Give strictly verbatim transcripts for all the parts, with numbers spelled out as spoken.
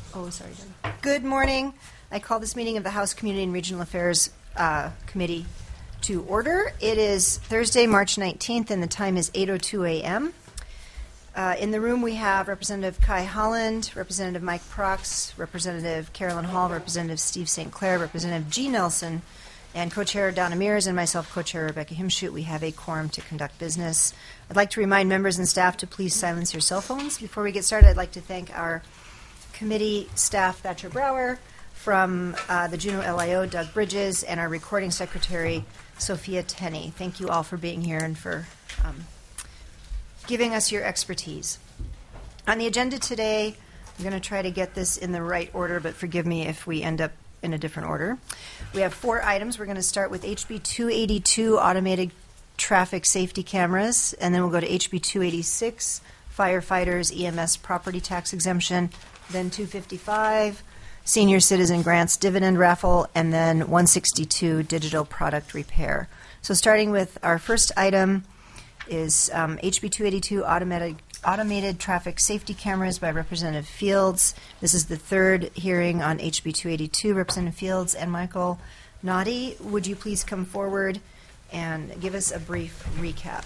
Oh, sorry. Jen. Good morning. I call this meeting of the House Community and Regional Affairs uh, Committee to order. It is Thursday, March nineteenth, and the time is eight oh two a.m. Uh, in the room, we have Representative Kai Holland, Representative Mike Prox, Representative Carolyn Hall, Representative Steve Saint Clair, Representative G. Nelson, and Co-Chair Donna Mears, and myself, Co-Chair Rebecca Himschoot. We have a quorum to conduct business. I'd like to remind members and staff to please silence your cell phones. Before we get started, I'd like to thank our committee staff, Thatcher Brower, from uh, the Juneau L I O, Doug Bridges, and our recording secretary, Sophia Tenney. Thank you all for being here and for um, giving us your expertise. On the agenda today, I'm going to try to get this in the right order, but forgive me if we end up in a different order. We have four items. We're going to start with H B two eighty-two, automated traffic safety cameras, and then we'll go to H B two eighty-six, firefighters, E M S property tax exemption, then two fifty-five, senior citizen grants dividend raffle, and then one sixty-two, digital product repair. So starting with our first item is um, H B two eighty-two, automated automated traffic safety cameras by Representative Fields. This is the third hearing on H B two eighty-two. Representative Fields and Michael Naughty, would you please come forward and give us a brief recap?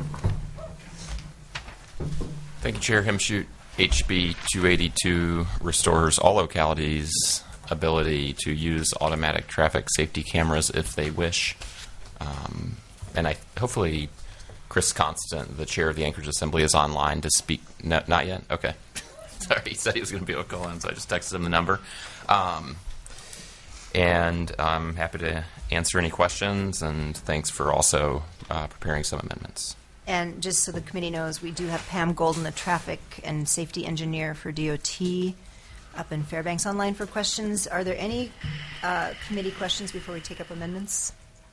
Thank you, Chair Himschoot. H B two eighty-two restores all localities' ability to use automatic traffic safety cameras if they wish. Um, and I hopefully Chris Constant, the chair of the Anchorage Assembly, is online to speak. No, not yet? Okay. Sorry, he said he was going to be able to call in, so I just texted him the number. Um, and I'm happy to answer any questions, and thanks for also uh, preparing some amendments. And just so the committee knows, we do have Pam Golden, the traffic and safety engineer for D O T, up in Fairbanks online for questions. Are there any uh, committee questions before we take up amendments?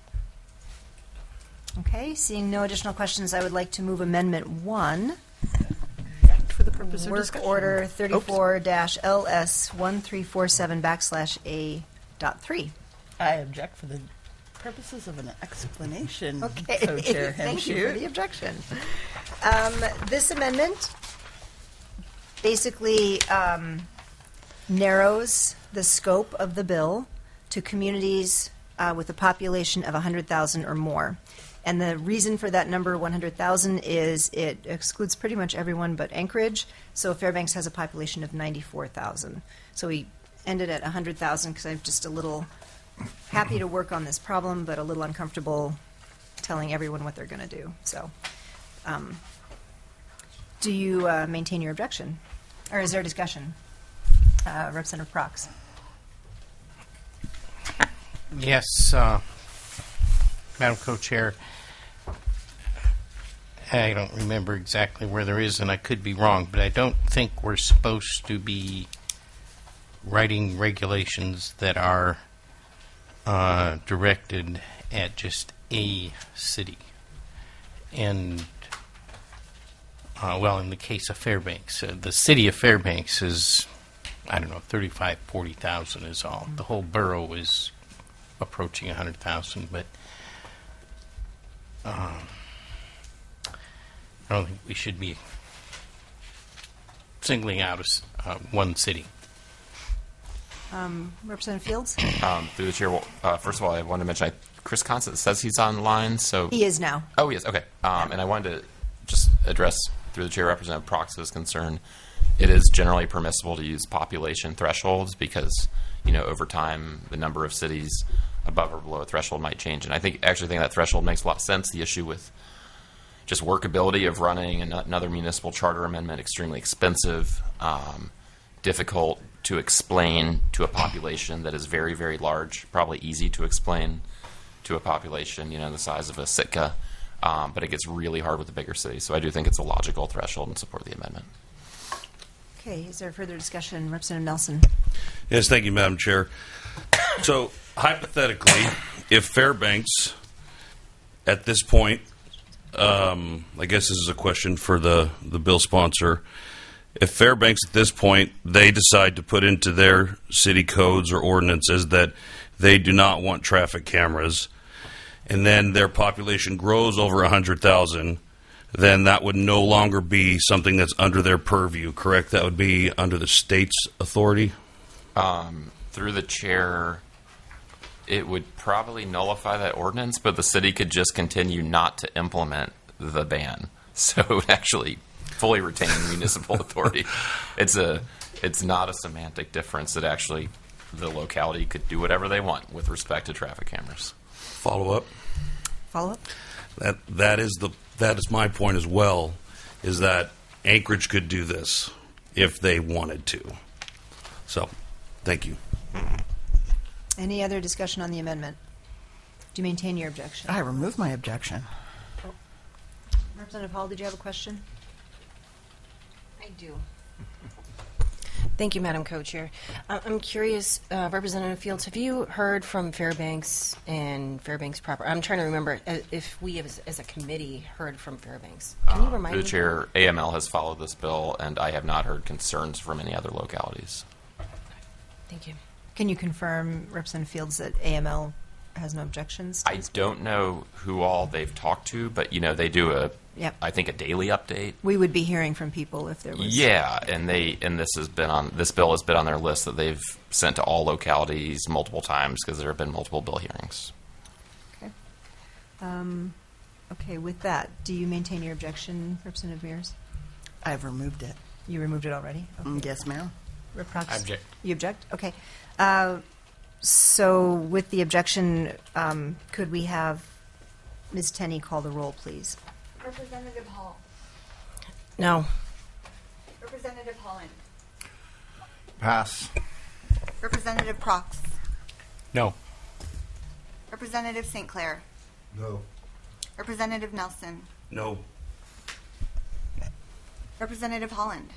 Okay, seeing no additional questions, I would like to move Amendment one. For the purpose of Work discussion. Order thirty-four L S one three four seven backslash A dot three. I object for the purposes of an explanation. Okay, Co-Chair thank you for the Hemschoot. objection. Um, this amendment basically um, narrows the scope of the bill to communities uh, with a population of one hundred thousand or more. And the reason for that number, one hundred thousand, is it excludes pretty much everyone but Anchorage. So Fairbanks has a population of ninety-four thousand. So we ended at one hundred thousand because I'm just a little happy to work on this problem, but a little uncomfortable telling everyone what they're going to do. So um, do you uh, maintain your objection? Or is there discussion? Uh, Representative Prox. Yes, uh, Madam Co-Chair. I don't remember exactly where there is, and I could be wrong, but I don't think we're supposed to be writing regulations that are uh, directed at just a city. And, uh, well, in the case of Fairbanks, uh, the city of Fairbanks is, I don't know, thirty-five, forty thousand is all. The whole borough is approaching one hundred thousand, but um, I don't think we should be singling out a s uh, one city. Um, Representative Fields? Um, through the chair, well, uh, first of all, I wanted to mention I, Chris Constant says he's online, so... He is now. Oh, yes, okay. Um, and I wanted to just address, through the chair, Representative Prox's concern. It is generally permissible to use population thresholds because, you know, over time, the number of cities above or below a threshold might change. And I think, actually think that threshold makes a lot of sense. The issue with just workability of running an- another municipal charter amendment, extremely expensive, um, difficult to explain to a population that is very, very large, probably easy to explain to a population, you know, the size of a Sitka, um, but it gets really hard with the bigger cities. So I do think it's a logical threshold and support the amendment. Okay, is there further discussion? Representative Nelson. Yes, thank you, Madam Chair. So, hypothetically, if Fairbanks, at this point, um, I guess this is a question for the, the bill sponsor, if Fairbanks at this point, they decide to put into their city codes or ordinances that they do not want traffic cameras, and then their population grows over one hundred thousand, then that would no longer be something that's under their purview, correct? That would be under the state's authority? Um, through the chair, it would probably nullify that ordinance, but the city could just continue not to implement the ban. So it would actually fully retain municipal authority. It's a, it's not a semantic difference. It actually, the locality could do whatever they want with respect to traffic cameras. Follow up? Follow up? That that is the that is my point as well, is that Anchorage could do this if they wanted to. So, thank you. Any other discussion on the amendment? Do you maintain your objection? I remove my objection. Representative Hall, did you have a question? I do. Thank you, Madam Co-Chair. Uh, I'm curious, uh, Representative Fields, have you heard from Fairbanks and Fairbanks proper? I'm trying to remember uh, if we as, as a committee heard from Fairbanks. Can you remind Through the me? chair, A M L has followed this bill, and I have not heard concerns from any other localities. Thank you. Can you confirm, Representative Fields, that A M L has no objections to I this? don't know who all they've talked to, but you know they do a, Yep. I think a daily update. We would be hearing from people if there was. Yeah, and they and this has been on this bill has been on their list that they've sent to all localities multiple times because there have been multiple bill hearings. Okay. Um, okay, with that, do you maintain your objection, Representative Mears? I've removed it. You removed it already? Mm, Yes, ma'am. Rep Cox? I object. You object? Okay. Uh, so with the objection, um, could we have Miz Tenney call the roll, please? Representative Hall. No. Representative Holland. Pass. Representative Prox. No. Representative Saint Clair. No. Representative Nelson. No. Representative Holland.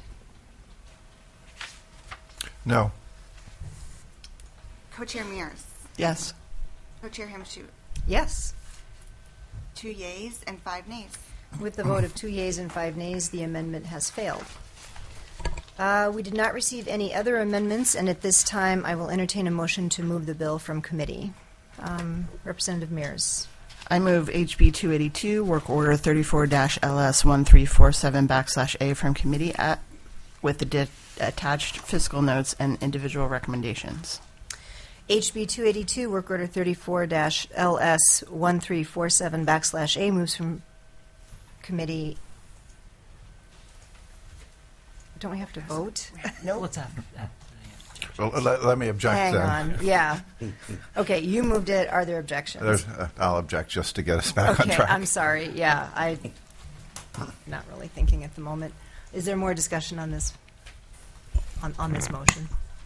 No. Co-Chair Mears. Yes. Co-Chair Himshoot. Yes. Two yeas and five nays. With the vote of two yeas and five nays, the amendment has failed. Uh, we did not receive any other amendments, and at this time, I will entertain a motion to move the bill from committee. Um, Representative Mears. I move H B two eighty-two, Work Order thirty-four L S one three four seven backslash A from committee at, with the di- attached fiscal notes and individual recommendations. H B two eighty-two, Work Order thirty-four L S one three four seven backslash A moves from committee. Don't we have to vote? No. What's after that? Well, let, let me object Hang then. on, yeah. Okay, you moved it. Are there objections? There's, uh, I'll object just to get us back Okay, on track. I'm sorry. Yeah, I, not really thinking at the moment. Is there more discussion on this, on, on this motion?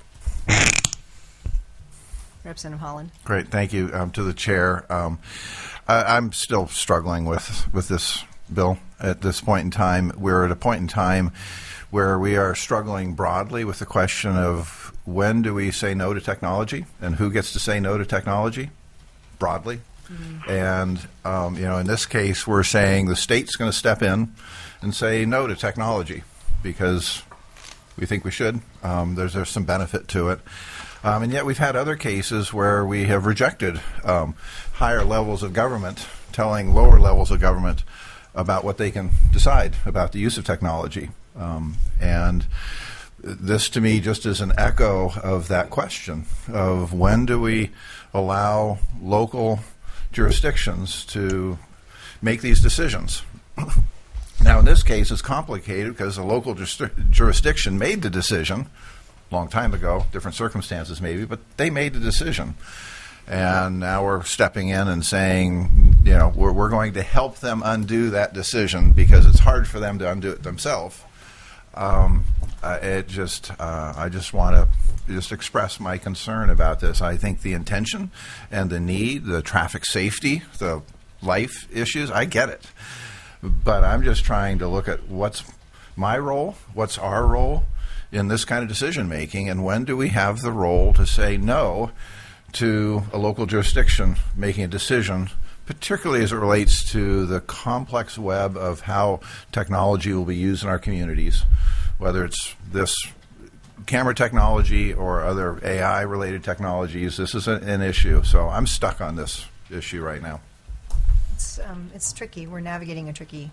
Representative Holland? Great, thank you um, to the chair. Um, I, I'm still struggling with with this bill at this point in time. We're at a point in time where we are struggling broadly with the question of when do we say no to technology and who gets to say no to technology broadly. Mm-hmm. And, um, you know, in this case, we're saying the state's going to step in and say no to technology because we think we should. Um, there's, there's some benefit to it. Um, and yet we've had other cases where we have rejected um, higher levels of government telling lower levels of government about what they can decide about the use of technology. Um, and this, to me, just is an echo of that question of when do we allow local jurisdictions to make these decisions. Now, in this case, it's complicated because a local juris- jurisdiction made the decision a long time ago, different circumstances maybe, but they made the decision. And now we're stepping in and saying, you know, we're, we're going to help them undo that decision because it's hard for them to undo it themselves. Um, uh, it just, uh, I just want to just express my concern about this. I think the intention and the need, the traffic safety, the life issues, I get it. But I'm just trying to look at what's my role, what's our role in this kind of decision making, and when do we have the role to say no to a local jurisdiction making a decision, particularly as it relates to the complex web of how technology will be used in our communities, whether it's this camera technology or other A I-related technologies. This is a, an issue. So I'm stuck on this issue right now. It's, um, it's tricky. We're navigating a tricky,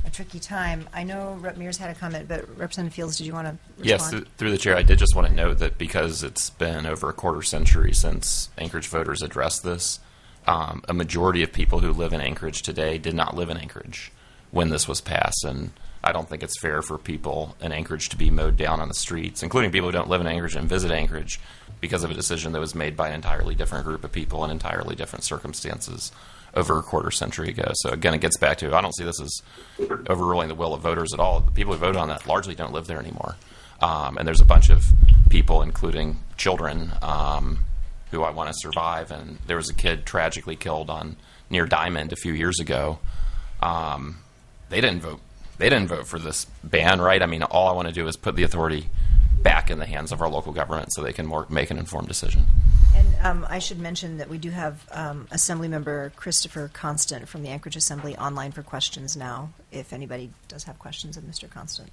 a tricky time. I know Rep Mears had a comment, but Representative Fields, did you want to respond? Yes, th- through the chair, I did just want to note that because it's been over a quarter century since Anchorage voters addressed this, um, a majority of people who live in Anchorage today did not live in Anchorage when this was passed, and I don't think it's fair for people in Anchorage to be mowed down on the streets, including people who don't live in Anchorage and visit Anchorage, because of a decision that was made by an entirely different group of people in entirely different circumstances over a quarter century ago. So again, it gets back to, I don't see this as overruling the will of voters at all. The people who voted on that largely don't live there anymore. Um, and there's a bunch of people, including children, um, who I want to survive. And there was a kid tragically killed on near Diamond a few years ago. Um, they didn't vote. They didn't vote for this ban, right? I mean, all I want to do is put the authority back in the hands of our local government so they can more, make an informed decision. And um, I should mention that we do have um, Assemblymember Christopher Constant from the Anchorage Assembly online for questions now, if anybody does have questions of Mister Constant.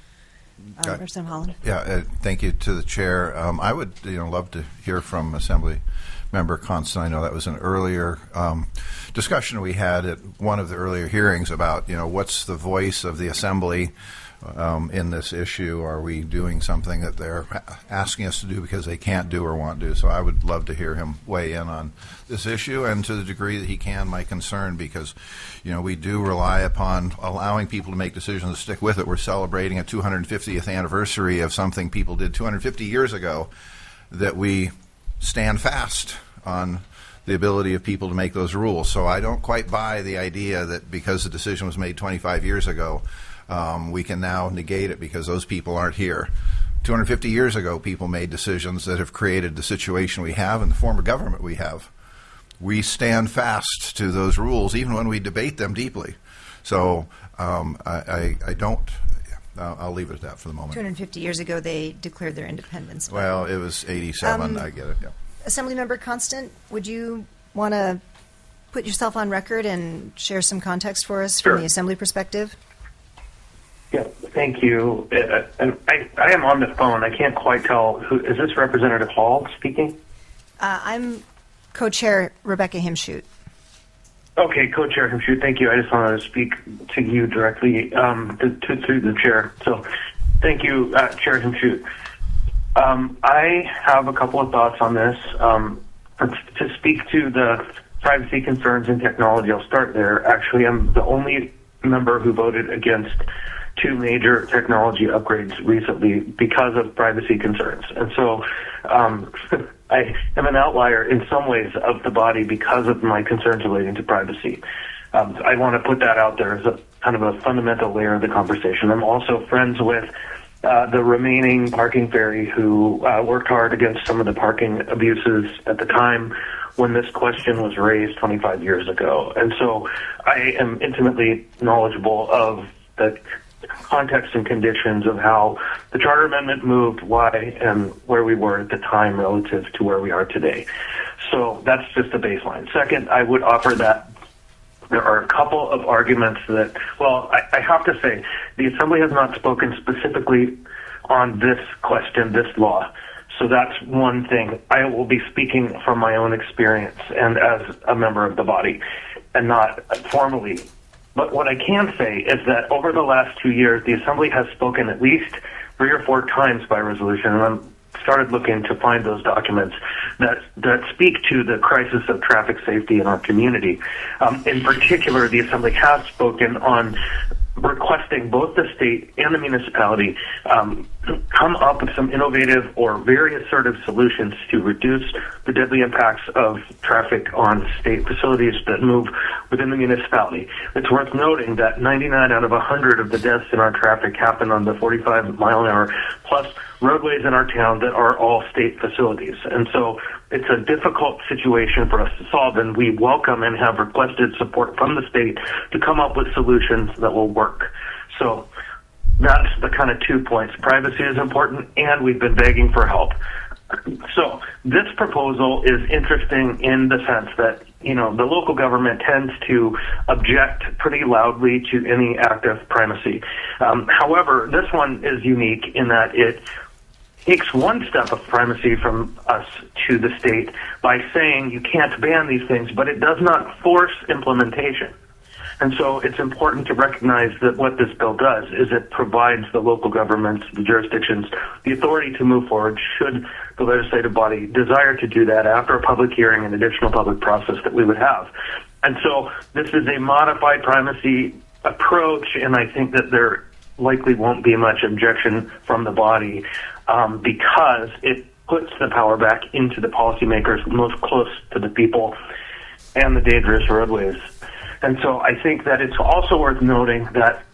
Um, Got- Representative Holland? Yeah, uh, thank you to the chair. Um, I would, you know, love to hear from Assembly Member Constant. I know that was an earlier um, discussion we had at one of the earlier hearings about, you know, what's the voice of the Assembly um, in this issue? Are we doing something that they're asking us to do because they can't do or want to do? So I would love to hear him weigh in on this issue, and to the degree that he can, my concern, because, you know, we do rely upon allowing people to make decisions to stick with it. We're celebrating a two hundred fiftieth anniversary of something people did two hundred fifty years ago, that we stand fast on the ability of people to make those rules. So I don't quite buy the idea that because the decision was made twenty-five years ago, um, we can now negate it because those people aren't here. two hundred fifty years ago, people made decisions that have created the situation we have and the form of government we have. We stand fast to those rules even when we debate them deeply. So um, I, I, I don't, uh, I'll leave it at that for the moment. two hundred fifty years ago, they declared their independence. Well, it was eighty-seven. Um, I get it. Yeah. Assemblymember Constant, would you want to put yourself on record and share some context for us Sure. from the Assembly perspective? Yeah, thank you. Uh, and I, I am on the phone. I can't quite tell. Who, is this Representative Hall speaking? Uh, I'm co-chair Rebecca Himshoot. Okay, Co-Chair Himshoot, thank you. I just wanted to speak to you directly um, to, to, to the chair. So thank you, uh, Chair Himshoot. Um, I have a couple of thoughts on this. Um, to speak to the privacy concerns in technology, I'll start there. Actually, I'm the only member who voted against two major technology upgrades recently because of privacy concerns. And so um, I am an outlier in some ways of the body because of my concerns relating to privacy. Um, I want to put that out there as a kind of a fundamental layer of the conversation. I'm also friends with uh, the remaining parking fairy who uh, worked hard against some of the parking abuses at the time when this question was raised twenty-five years ago. And so I am intimately knowledgeable of the context and conditions of how the Charter Amendment moved, why, and where we were at the time relative to where we are today. So that's just a baseline. Second, I would offer that there are a couple of arguments that, well, I, I have to say, the Assembly has not spoken specifically on this question, this law. So that's one thing. I will be speaking from my own experience and as a member of the body and not formally. But what I can say is that over the last two years, the Assembly has spoken at least three or four times by resolution, and I'm started looking to find those documents that that speak to the crisis of traffic safety in our community. Um, in particular, the Assembly has spoken on requesting both the state and the municipality um, come up with some innovative or very assertive solutions to reduce the deadly impacts of traffic on state facilities that move within the municipality. It's worth noting that ninety-nine out of one hundred of the deaths in our traffic happen on the forty-five mile an hour plus roadways in our town that are all state facilities. And so it's a difficult situation for us to solve, and we welcome and have requested support from the state to come up with solutions that will work. So that's the kind of two points. Privacy is important, and we've been begging for help. So this proposal is interesting in the sense that, you know, the local government tends to object pretty loudly to any act of primacy. Um, however, this one is unique in that it takes one step of primacy from us to the state by saying you can't ban these things, but it does not force implementation. And so it's important to recognize that what this bill does is it provides the local governments, the jurisdictions, the authority to move forward should the legislative body desire to do that after a public hearing and additional public process that we would have. And so this is a modified primacy approach, and I think that there likely won't be much objection from the body um, because it puts the power back into the policymakers most close to the people and the dangerous roadways. And so I think that it's also worth noting that,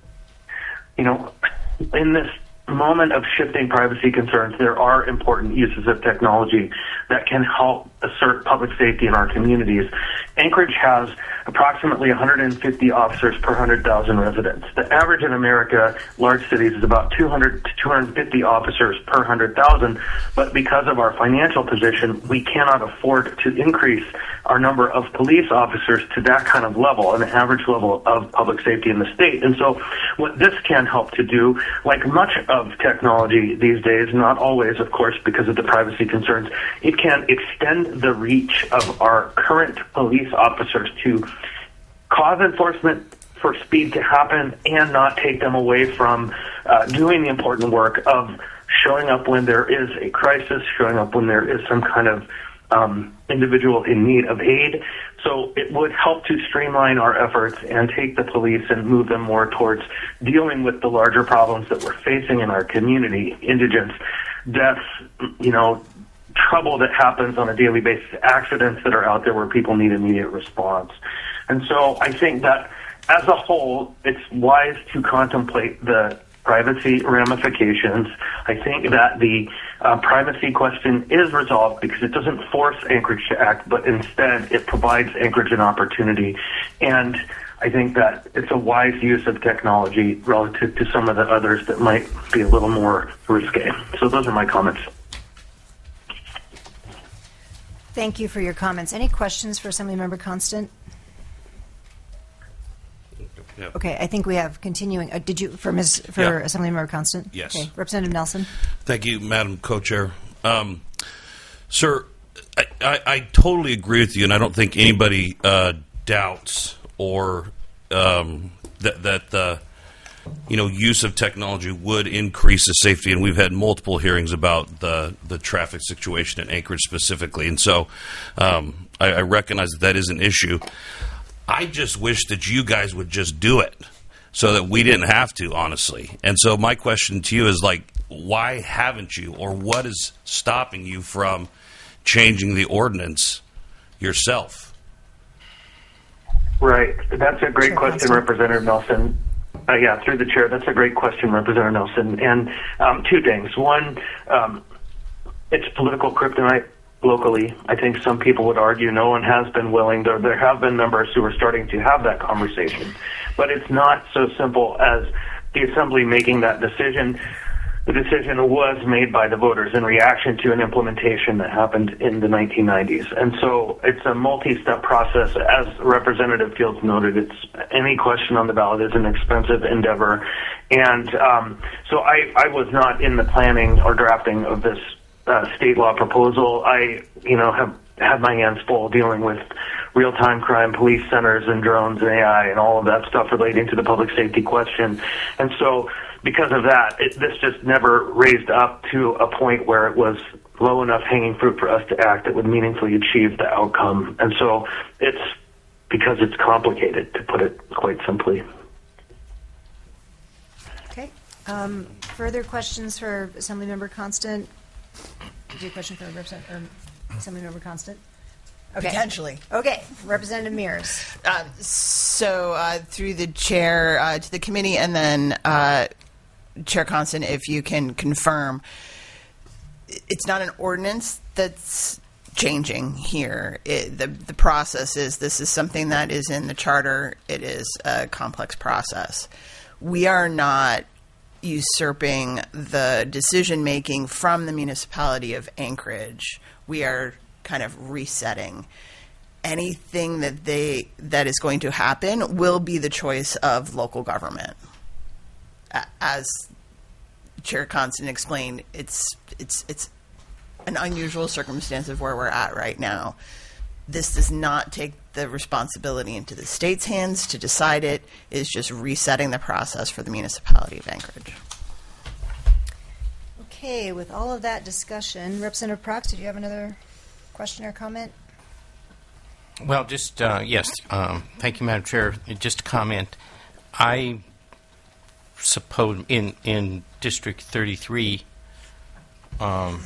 you know, in this moment of shifting privacy concerns, there are important uses of technology that can help assert public safety in our communities. Anchorage has approximately one hundred fifty officers per one hundred thousand residents. The average in America, large cities, is about two hundred to two hundred fifty officers per one hundred thousand, but because of our financial position, we cannot afford to increase our number of police officers to that kind of level, an average level of public safety in the state. And so what this can help to do, like much of technology these days, not always, of course, because of the privacy concerns, it can extend the reach of our current police officers to cause enforcement for speed to happen and not take them away from uh, doing the important work of showing up when there is a crisis, showing up when there is some kind of um, individual in need of aid. So it would help to streamline our efforts and take the police and move them more towards dealing with the larger problems that we're facing in our community: indigence, deaths, you know, trouble that happens on a daily basis, accidents that are out there where people need immediate response. And so I think that as a whole, it's wise to contemplate the privacy ramifications. I think that the uh, privacy question is resolved because it doesn't force Anchorage to act, but instead it provides Anchorage an opportunity. And I think that it's a wise use of technology relative to some of the others that might be a little more risque. So those are my comments. Thank you for your comments. Any questions for Assemblymember Constant? Yeah. Okay, I think we have continuing. Uh, did you for Miz for Yeah. Assemblymember Constant? Yes. Okay, Representative Nelson. Thank you, Madam Co-Chair. Um, sir, I, I, I totally agree with you, and I don't think anybody uh, doubts or um, that that the you know use of technology would increase the safety. And we've had multiple hearings about the the traffic situation in Anchorage specifically, and so um, I, I recognize that that is an issue. I just wish that you guys would just do it so that we didn't have to, honestly. And so my question to you is, like, why haven't you, or what is stopping you from changing the ordinance yourself? Right. That's a great Chair question, Constant. Representative Nelson. Uh, yeah, through the chair. That's a great question, Representative Nelson. And um, two things. One, um, it's political kryptonite locally. I think some people would argue no one has been willing. There, there have been members who are starting to have that conversation. But it's not so simple as the Assembly making that decision. The decision was made by the voters in reaction to an implementation that happened in the nineteen nineties. And so it's a multi-step process. As Representative Fields noted, it's any question on the ballot is an expensive endeavor. And um, so I, I was not in the planning or drafting of this uh, state law proposal. I, you know, have had my hands full dealing with real-time crime, police centers, and drones and A I and all of that stuff relating to the public safety question. And so because of that, it, this just never raised up to a point where it was low enough hanging fruit for us to act that would meaningfully achieve the outcome. And so it's because it's complicated, to put it quite simply. Okay. Um, further questions for Assemblymember Constant? Did you have a question for Representative or Assemblymember Constant? Okay. Potentially. Okay. Representative Mears. Uh, so uh, through the chair uh, to the committee, and then uh, Chair Constant, if you can confirm, it's not an ordinance that's changing here. It, the the process is this is something that is in the charter. It is a complex process. We are not usurping the decision making from the municipality of Anchorage. We are kind of resetting. Anything that they that is going to happen will be the choice of local government. As Chair Constant explained, it's it's it's an unusual circumstance of where we're at right now. This does not take the responsibility into the state's hands to decide it is just resetting the process for the municipality of Anchorage. Okay, with all of that discussion, Representative Prox, did you have another question or comment? Well, just, uh, yes, um, thank you, Madam Chair. Just a comment. I suppose in, in District thirty-three, um,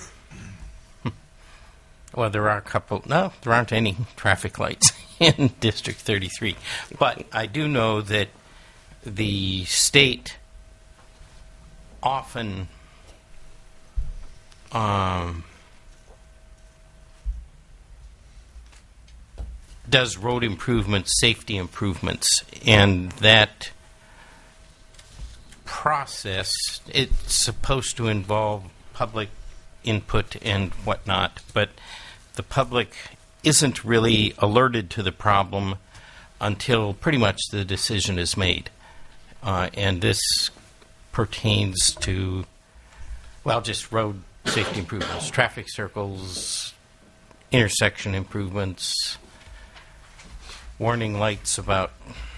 well, there are a couple, no, there aren't any traffic lights in District thirty-three. But I do know that the state often um, does road improvements, safety improvements, and that process, it's supposed to involve public input and whatnot, but the public isn't really alerted to the problem until pretty much the decision is made. Uh, and this pertains to, well, just road safety improvements, traffic circles, intersection improvements, warning lights about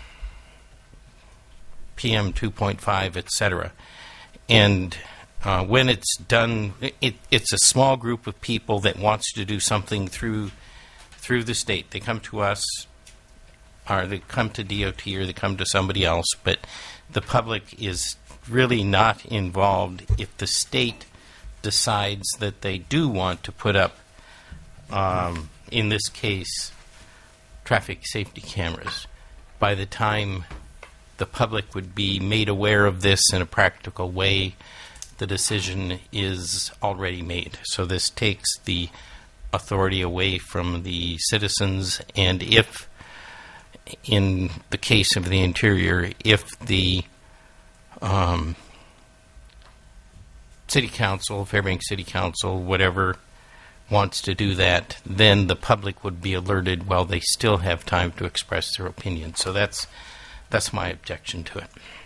P M two point five, et cetera. And uh, when it's done, it, it's a small group of people that wants to do something through through the state. They come to us, or they come to D O T, or they come to somebody else, but the public is really not involved if the state decides that they do want to put up, um, in this case, traffic safety cameras. By the time the public would be made aware of this in a practical way, the decision is already made. So this takes the authority away from the citizens, and if, in the case of the Interior, if the um, City Council, Fairbanks City Council, whatever, wants to do that, then the public would be alerted while they still have time to express their opinion. So that's that's my objection to it.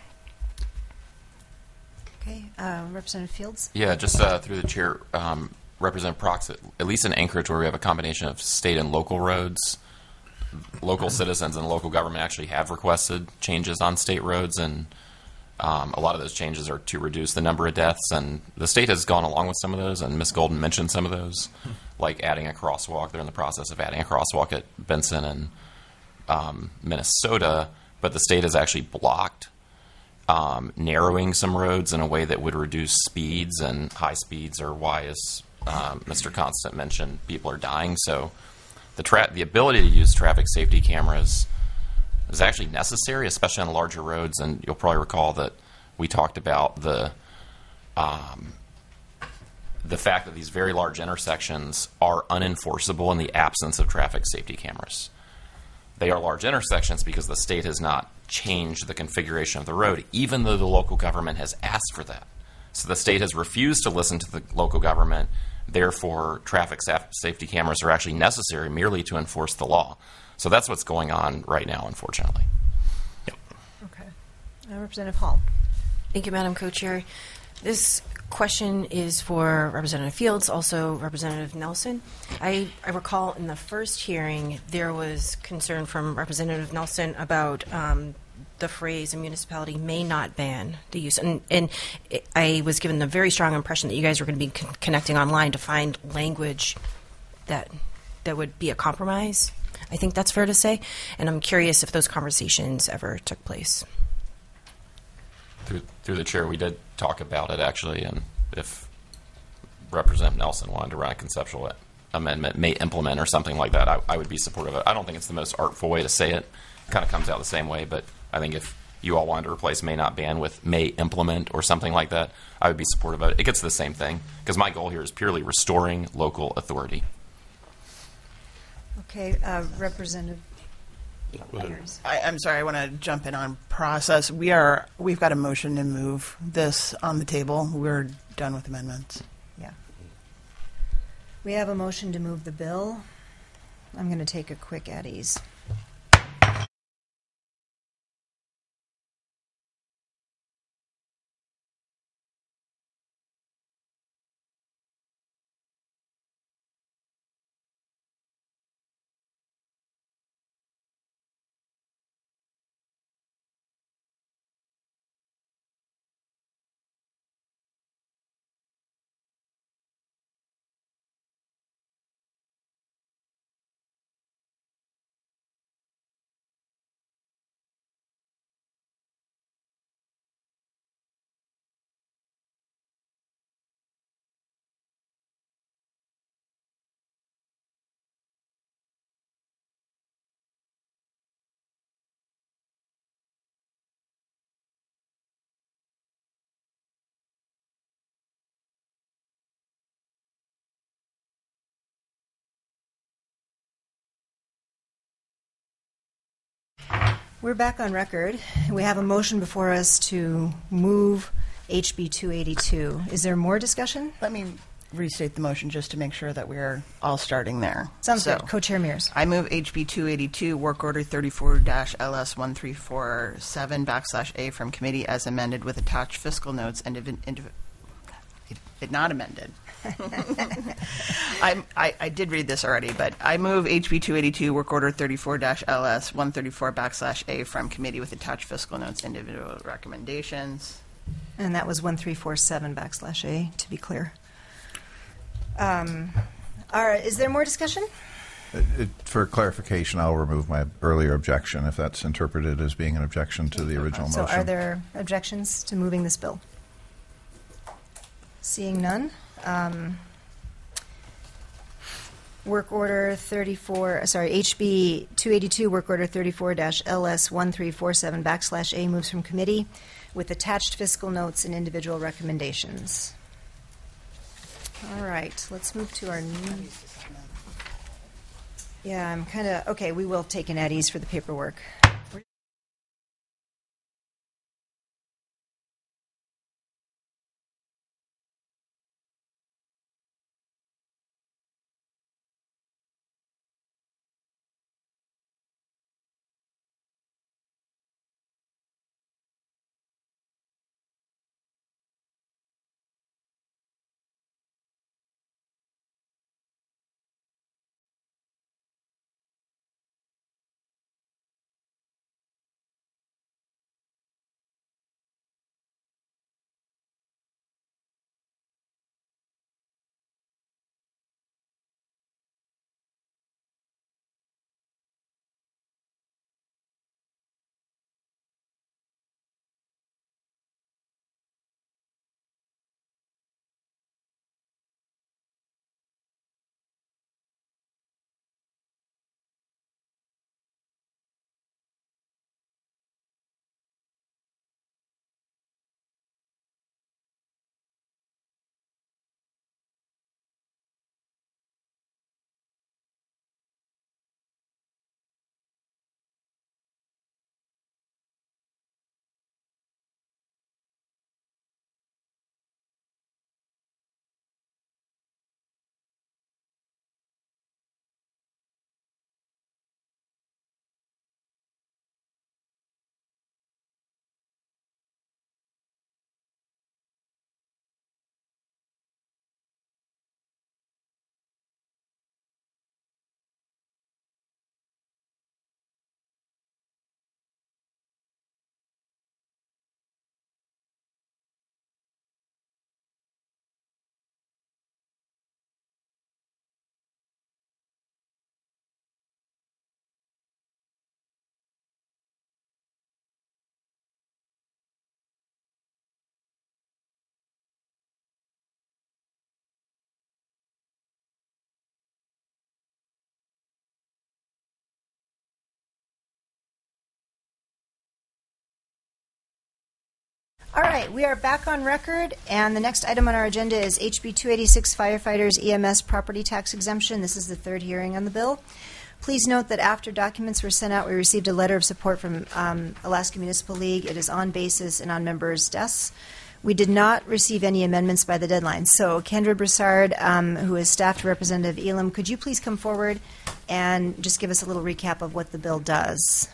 Okay, uh, Representative Fields? Yeah, just uh, through the chair, um, Representative Prox, at, at least in Anchorage, where we have a combination of state and local roads, local citizens and local government actually have requested changes on state roads, and um, a lot of those changes are to reduce the number of deaths, and the state has gone along with some of those, and Miz Golden mentioned some of those, like adding a crosswalk. They're in the process of adding a crosswalk at Benson and um, Minnesota, but the state has actually blocked um, narrowing some roads in a way that would reduce speeds, and high speeds are why, as um, Mister Constant mentioned, people are dying. So the tra- the ability to use traffic safety cameras is actually necessary, especially on larger roads. And you'll probably recall that we talked about the um, the fact that these very large intersections are unenforceable in the absence of traffic safety cameras. They are large intersections because the state has not changed the configuration of the road, even though the local government has asked for that. So the state has refused to listen to the local government. Therefore, traffic sa- safety cameras are actually necessary merely to enforce the law. So that's what's going on right now, unfortunately. Yep. Okay. Uh, Representative Hall? Thank you, Madam Co-Chair. This question is for Representative Fields, also Representative Nelson. I, I recall in the first hearing there was concern from Representative Nelson about um, the phrase "a municipality may not ban the use," and, and it, I was given the very strong impression that you guys were going to be con- connecting online to find language that that would be a compromise. I think that's fair to say, and I'm curious if those conversations ever took place. Through, through the chair, we did talk about it, actually, and if Representative Nelson wanted to run a conceptual amendment, may implement or something like that, I, I would be supportive of it. I don't think it's the most artful way to say it. It kind of comes out the same way, but I think if you all wanted to replace may not ban with may implement or something like that, I would be supportive of it. It gets the same thing, because my goal here is purely restoring local authority. Okay, uh, Representative Ayers. I, I'm sorry, I want to jump in on process. We are, we've got a motion to move this on the table. We're done with amendments. Yeah. We have a motion to move the bill. I'm going to take a quick at ease. We're back on record. We have a motion before us to move H B two eighty-two. Is there more discussion? Let me restate the motion just to make sure that we're all starting there. Sounds So, good. Co-Chair Mears. I move H B two eighty-two, Work Order thirty-four L S one three four seven backslash A from committee as amended with attached fiscal notes and if, if, if not amended. I, I, I did read this already, but I move H B two eighty-two, Work Order thirty-four L S one thirty-four backslash A from committee with attached fiscal notes, individual recommendations. And that was one three four seven backslash A, to be clear. Um, all right, is there more discussion? It, it, for clarification, I'll remove my earlier objection if that's interpreted as being an objection to the original So motion. are there objections to moving this bill? Seeing none. Um, Work Order thirty-four, sorry, H B two eighty-two, Work Order thirty-four L S one three four seven backslash A moves from committee with attached fiscal notes and individual recommendations. All right, let's move to our new. Yeah, I'm kind of, okay, we will take an at ease for the paperwork. All right, we are back on record, and the next item on our agenda is H B two eighty-six Firefighters E M S Property Tax Exemption. This is the third hearing on the bill. Please note that after documents were sent out, we received a letter of support from um, Alaska Municipal League. It is on basis and on members' desks. We did not receive any amendments by the deadline. So Kendra Broussard, um, who is staff representative Elam, could you please come forward and just give us a little recap of what the bill does?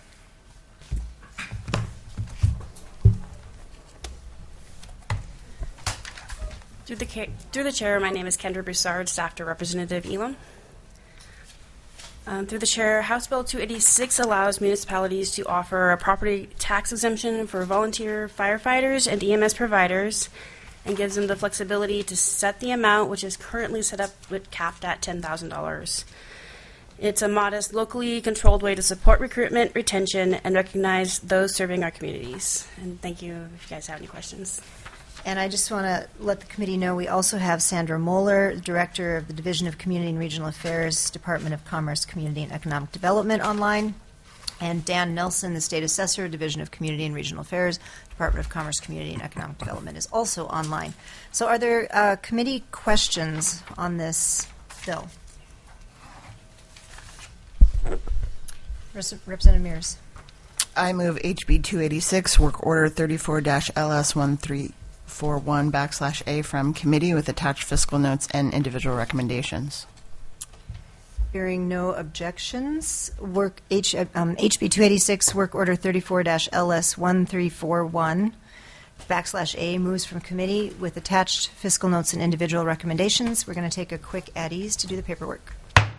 Through the, ca- through the chair, my name is Kendra Broussard, staff to Representative Elam. Um, through the chair, House Bill two eighty-six allows municipalities to offer a property tax exemption for volunteer firefighters and E M S providers and gives them the flexibility to set the amount, which is currently set up with capped at ten thousand dollars. It's a modest, locally controlled way to support recruitment, retention, and recognize those serving our communities. And thank you if you guys have any questions. And I just want to let the committee know we also have Sandra Moeller, Director of the Division of Community and Regional Affairs, Department of Commerce, Community and Economic Development online, and Dan Nelson, the State Assessor, Division of Community and Regional Affairs, Department of Commerce, Community and Economic Development, is also online. So are there uh, committee questions on this bill? Representative Mears. I move H B two eighty-six, Work Order thirty-four L S one three four one backslash A from committee with attached fiscal notes and individual recommendations. Hearing no objections, work H, um, H B two eighty-six, Work Order thirty-four L S one three four one backslash A moves from committee with attached fiscal notes and individual recommendations. We're going to take a quick at ease to do the paperwork.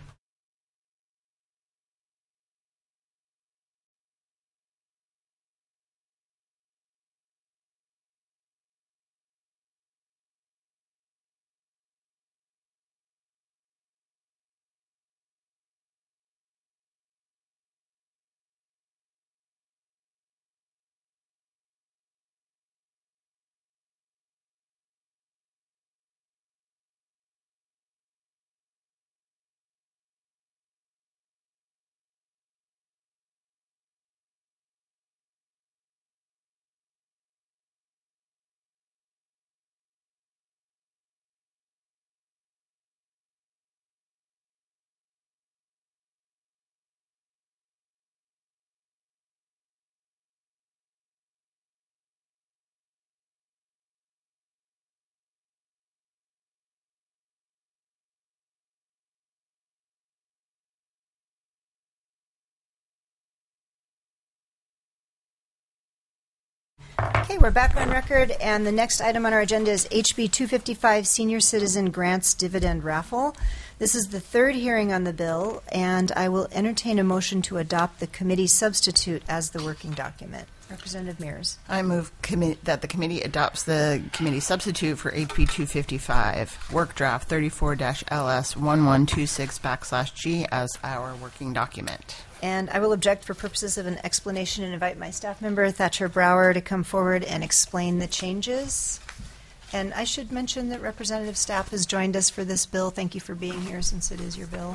Okay, we're back on record, and the next item on our agenda is H B two fifty-five Senior Citizen Grants Dividend Raffle. This is the third hearing on the bill, and I will entertain a motion to adopt the committee substitute as the working document. Representative Mears. I move commi- that the committee adopts the committee substitute for H B two fifty-five, Work Draft thirty-four L S one one two six backslash G as our working document. And I will object for purposes of an explanation and invite my staff member, Thatcher Brower, to come forward and explain the changes. And I should mention that Representative Stapp has joined us for this bill. Thank you for being here since it is your bill.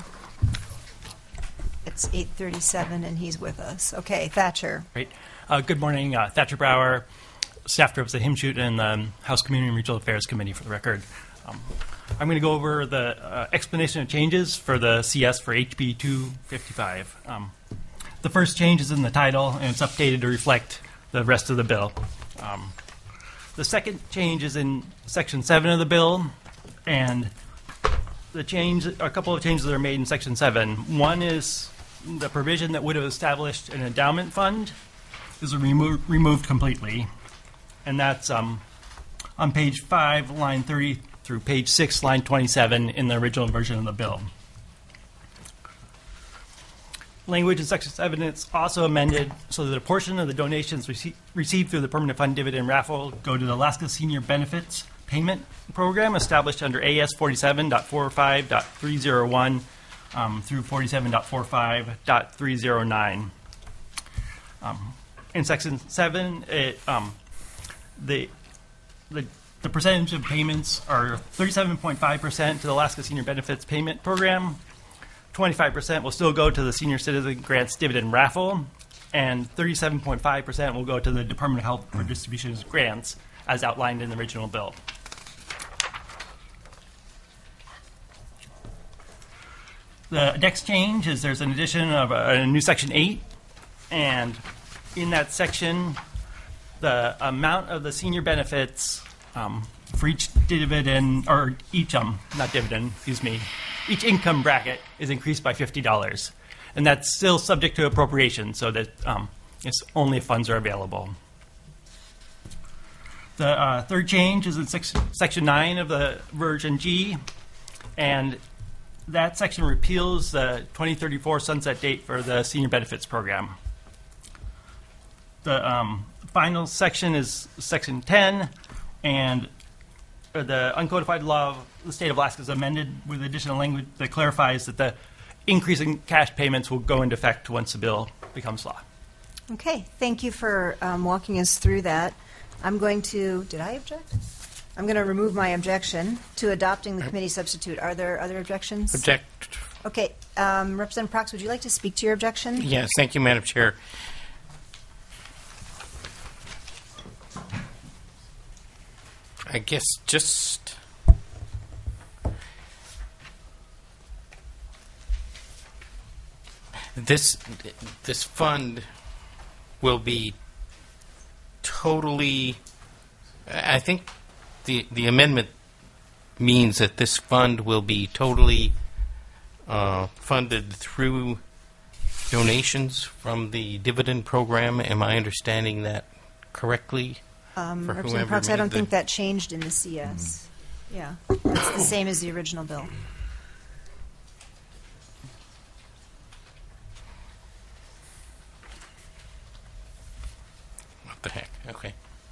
It's eight thirty-seven and he's with us. Okay, Thatcher. Great. Uh, good morning. Uh, Thatcher Brower, staff director of the HIMSHOOT and the um, House Community and Regional Affairs Committee for the record. Um, I'm going to go over the uh, explanation of changes for the C S for H B two fifty-five. Um, the first change is in the title, and it's updated to reflect the rest of the bill. Um, the second change is in Section seven of the bill, and the change, a couple of changes that are made in Section seven. One is the provision that would have established an endowment fund is remo- removed completely, and that's um, on page five, line thirty through page six, line twenty-seven in the original version of the bill. Language in Section seven is also amended so that a portion of the donations rece- received through the Permanent Fund Dividend Raffle go to the Alaska Senior Benefits Payment Program established under A S forty-seven point forty-five point three oh one um, through forty-seven point forty-five point three oh nine. Um, in Section seven, it, um, the, the The percentage of payments are thirty-seven point five percent to the Alaska Senior Benefits Payment Program, twenty-five percent will still go to the Senior Citizen Grants Dividend Raffle, and thirty-seven point five percent will go to the Department of Health for distribution of grants, as outlined in the original bill. The next change is there's an addition of a, a new Section eight, and in that section, the amount of the senior benefits Um, for each dividend, or each, um, not dividend, excuse me, each income bracket is increased by fifty dollars. And that's still subject to appropriation, so that um, it's only if funds are available. The uh, third change is in six, Section nine of the version G, and that section repeals the twenty thirty-four sunset date for the senior benefits program. The um, final section is Section ten, and the uncodified law of the state of Alaska is amended with additional language that clarifies that the increase in cash payments will go into effect once the bill becomes law. Okay, thank you for um, walking us through that. I'm going to, did I object? I'm going to remove my objection to adopting the committee substitute. Are there other objections? Object. Okay, um, Representative Prox, would you like to speak to your objection? Yes, thank you, Madam Chair. I guess just this this fund will be totally, I think the, the amendment means that this fund will be totally uh, funded through donations from the dividend program. Am I understanding that correctly? Um, For Representative whoever Parks, I made don't the- think that changed in the C S. Yeah, it's the same as the original bill. What the heck? Okay.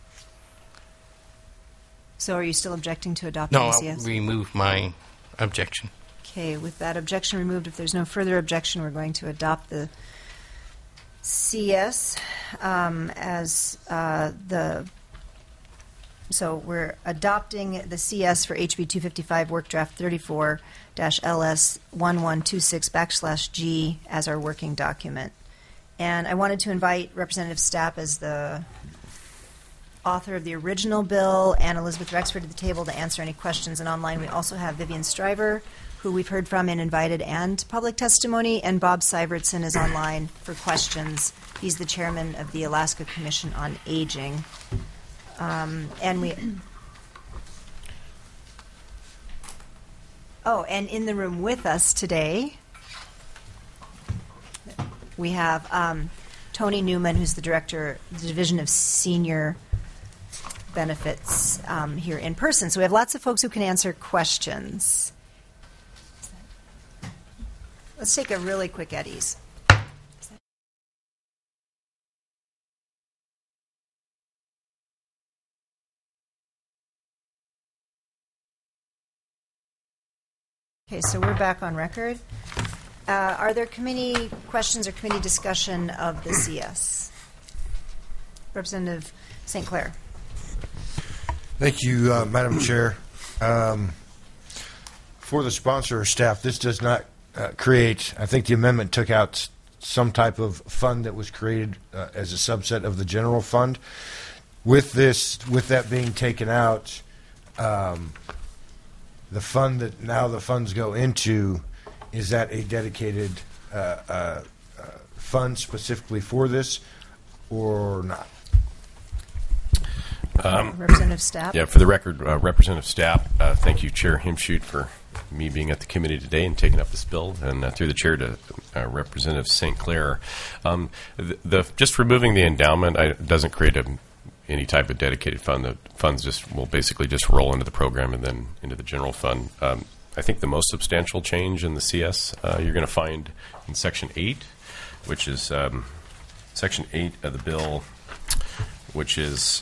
So are you still objecting to adopting No, the I'll C S? remove my objection. Okay, with that objection removed, if there's no further objection, we're going to adopt the C S um, as uh, the, so we're adopting the C S for H B two fifty-five Work Draft thirty-four dash L S one one two six backslash G as our working document. And I wanted to invite Representative Stapp as the author of the original bill and Elizabeth Rexford to the table to answer any questions. And online we also have Vivian Stryver, who we've heard from in invited and public testimony, and Bob Syvertson is online for questions. He's the chairman of the Alaska Commission on Aging. Um, and we... Oh, and in the room with us today, we have um, Tony Newman, who's the director of the Division of Senior Benefits um, here in person. So we have lots of folks who can answer questions. Let's take a really quick Eddie's. Okay, so we're back on record. Uh, are there committee questions or committee discussion of the C S? Representative Saint Clair. Thank you, uh, Madam Chair. Um, for the sponsor or staff, this does not uh, create, I think the amendment took out s- some type of fund that was created uh, as a subset of the general fund. With this, with that being taken out, um, the fund that now the funds go into, is that a dedicated uh, uh, uh, fund specifically for this or not? Um, Representative Stapp. Yeah, for the record, uh, Representative Stapp, uh, thank you, Chair Himshoot, for me being at the committee today and taking up this bill, and uh, through the chair to uh, Representative Saint Clair. Um, the, the just removing the endowment I, doesn't create a, any type of dedicated fund. The funds just will basically just roll into the program and then into the general fund. Um, I think the most substantial change in the C S uh, you're going to find in Section eight, which is um, Section eight of the bill, which is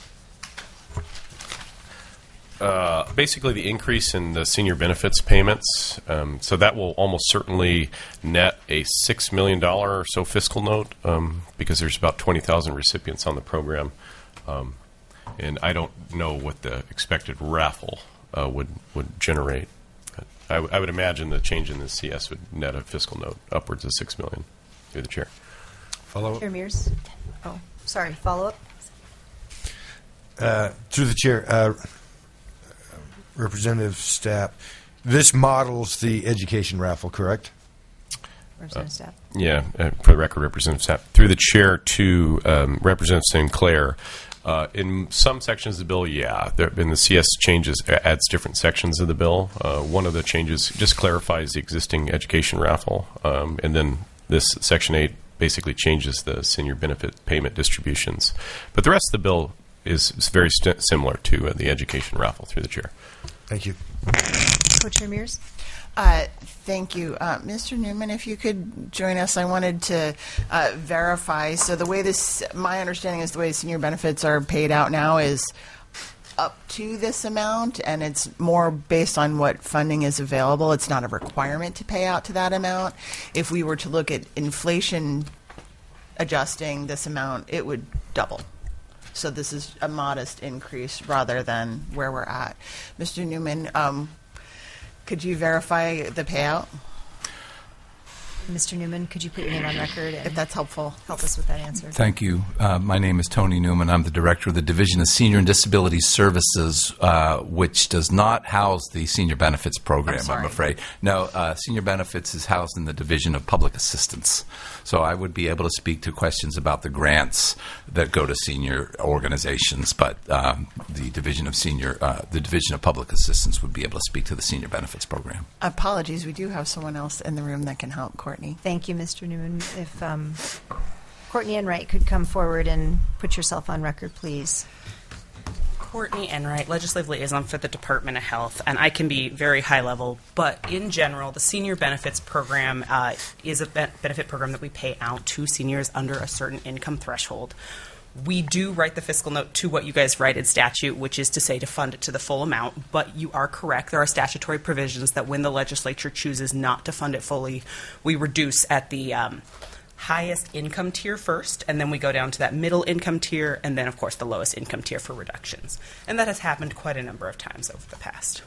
Uh, basically the increase in the senior benefits payments. Um, so that will almost certainly net a six million dollars or so fiscal note um, because there's about twenty thousand recipients on the program. Um, and I don't know what the expected raffle uh, would, would generate. I, w- I would imagine the change in the C S would net a fiscal note upwards of six million dollars through the chair. Follow up? Chair Mears. Oh, sorry, follow up? Uh, through the chair, uh, Representative Stapp, this models the education raffle, correct? Representative Stapp. Yeah, uh, for the record, Representative Stapp. Through the chair to um, Representative Saint Clair, uh, in some sections of the bill, yeah, there, in the C S changes, adds different sections of the bill. Uh, one of the changes just clarifies the existing education raffle, um, and then this Section eight basically changes the senior benefit payment distributions. But the rest of the bill is, is very st- similar to uh, the education raffle through the chair. Thank you. Co-Chair Mears. Uh, thank you. Uh, Mister Newman, if you could join us, I wanted to uh, verify. So the way this, my understanding is the way senior benefits are paid out now is up to this amount, and it's more based on what funding is available. It's not a requirement to pay out to that amount. If we were to look at inflation adjusting this amount, it would double. So this is a modest increase rather than where we're at. Mister Newman, um, could you verify the payout? Mister Newman, could you put your name on record and If that's helpful. help us with that answer? Thank you. Uh, my name is Tony Newman. I'm the director of the Division of Senior and Disability Services, uh, which does not house the Senior Benefits Program, I'm, sorry. afraid. No, uh, Senior Benefits is housed in the Division of Public Assistance. So I would be able to speak to questions about the grants that go to senior organizations, but um, the Division of Senior, uh, the Division of Public Assistance would be able to speak to the Senior Benefits Program. Apologies, we do have someone else in the room that can help, Courtney. Thank you, Mister Newman. If um, Courtney Enright could come forward and put yourself on record, please. Courtney Enright, Legislative Liaison for the Department of Health, and I can be very high level, but in general, the Senior Benefits Program uh, is a be- benefit program that we pay out to seniors under a certain income threshold. We do write the fiscal note to what you guys write in statute, which is to say to fund it to the full amount, but you are correct. There are statutory provisions that when the legislature chooses not to fund it fully, we reduce at the um, highest income tier first, and then we go down to that middle income tier, and then, of course, the lowest income tier for reductions. And that has happened quite a number of times over the past.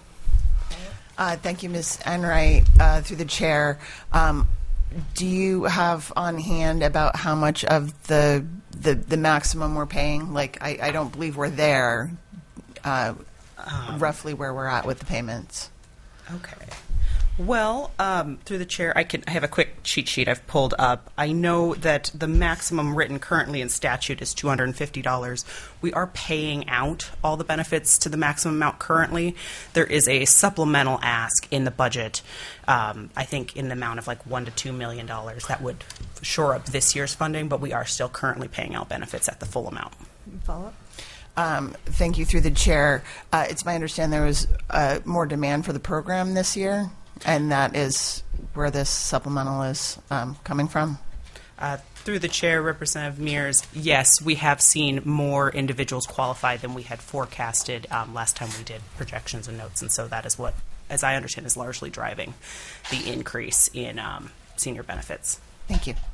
Uh, thank you, Miz Enright, uh, through the chair. Um, do you have on hand about how much of the the, the maximum we're paying? Like, I, I don't believe we're there, uh, Um, roughly where we're at with the payments. Okay. Well, um, through the chair, I can I have a quick cheat sheet I've pulled up. I know that the maximum written currently in statute is two hundred fifty dollars. We are paying out all the benefits to the maximum amount currently. There is a supplemental ask in the budget, um, I think in the amount of like one to two million dollars that would shore up this year's funding, but we are still currently paying out benefits at the full amount. Follow up? Um, thank you, through the chair. Uh, it's my understanding there was uh, more demand for the program this year, and that is where this supplemental is um, coming from. Uh, through the chair, Representative Mears, yes, we have seen more individuals qualify than we had forecasted um, last time we did projections and notes, and so that is what, as I understand, is largely driving the increase in um, senior benefits. Thank you.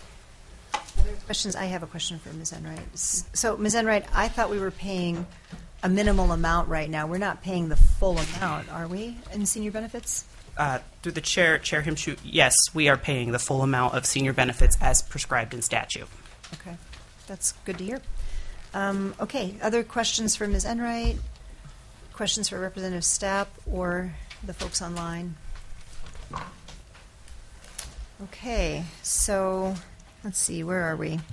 Other questions? I have a question for Miz Enright. S- So, Miz Enright, I thought we were paying a minimal amount right now. We're not paying the full amount, are we, in senior benefits? Uh, through the chair, Chair Himshoot, yes, we are paying the full amount of senior benefits as prescribed in statute. Okay, that's good to hear. Um, okay, other questions for Miz Enright? Questions for Representative Stapp or the folks online? Okay, so let's see, where are we?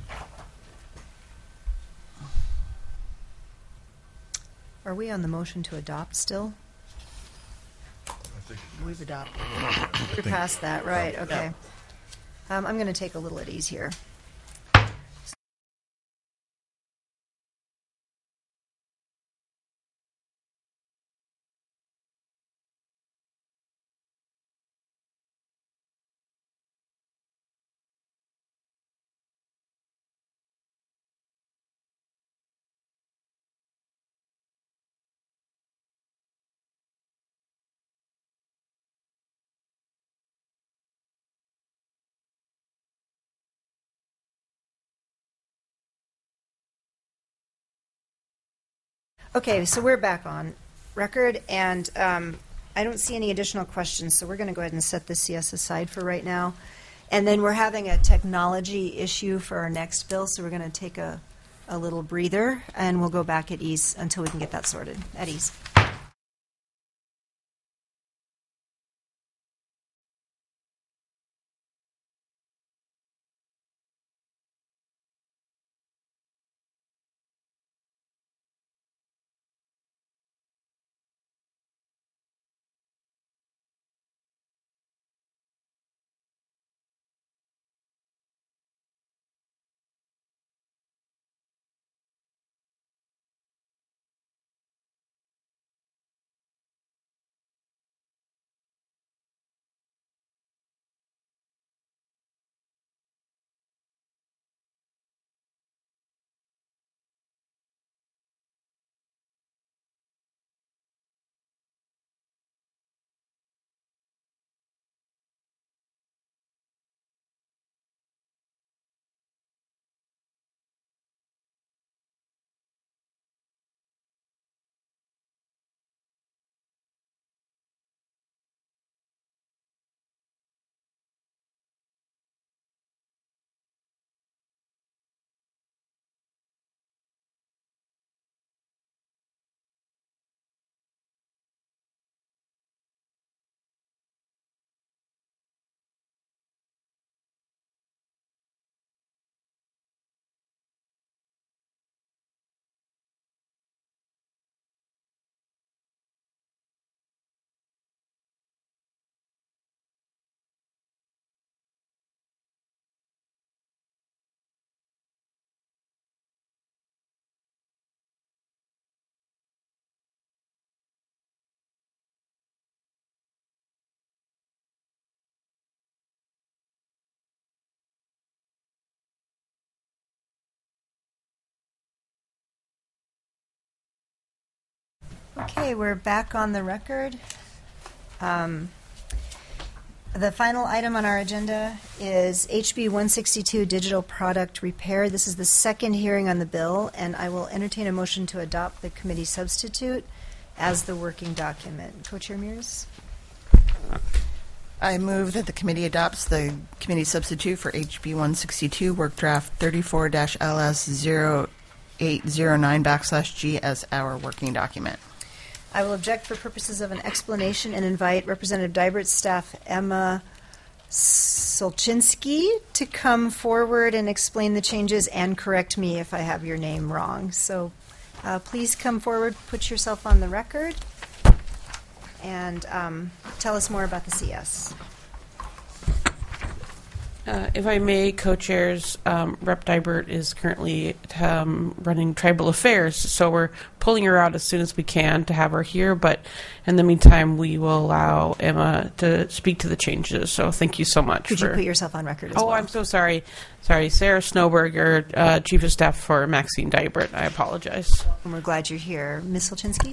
Are we on the motion to adopt still? We've adopted. We're past that, right, okay. Um, I'm going to take a little at ease here. Okay, so we're back on record, and um, I don't see any additional questions, so we're going to go ahead and set the C S aside for right now. And then we're having a technology issue for our next bill, so we're going to take a, a little breather, and we'll go back at ease until we can get that sorted. At ease. Okay, we're back on the record. Um, the final item on our agenda is H B one sixty-two Digital Product Repair. This is the second hearing on the bill, and I will entertain a motion to adopt the committee substitute as the working document. Co-Chair Mears? I move that the committee adopts the committee substitute for H B one sixty-two, work draft thirty-four L S zero eight zero nine backslash G as our working document. I will object for purposes of an explanation and invite Representative Dybert's staff, Emma Solchinsky, to come forward and explain the changes and correct me if I have your name wrong. So uh, please come forward, put yourself on the record, and um, tell us more about the C S. Uh, if I may, co-chairs, um, Rep Dybert is currently um, running tribal affairs, so we're pulling her out as soon as we can to have her here, but in the meantime, we will allow Emma to speak to the changes, so thank you so much. Could for, you put yourself on record as oh, well? I'm so sorry. Sorry, Sarah Snowberger, uh, Chief of Staff for Maxine Dybert. I apologize. And we're glad you're here. Miz Solchinsky?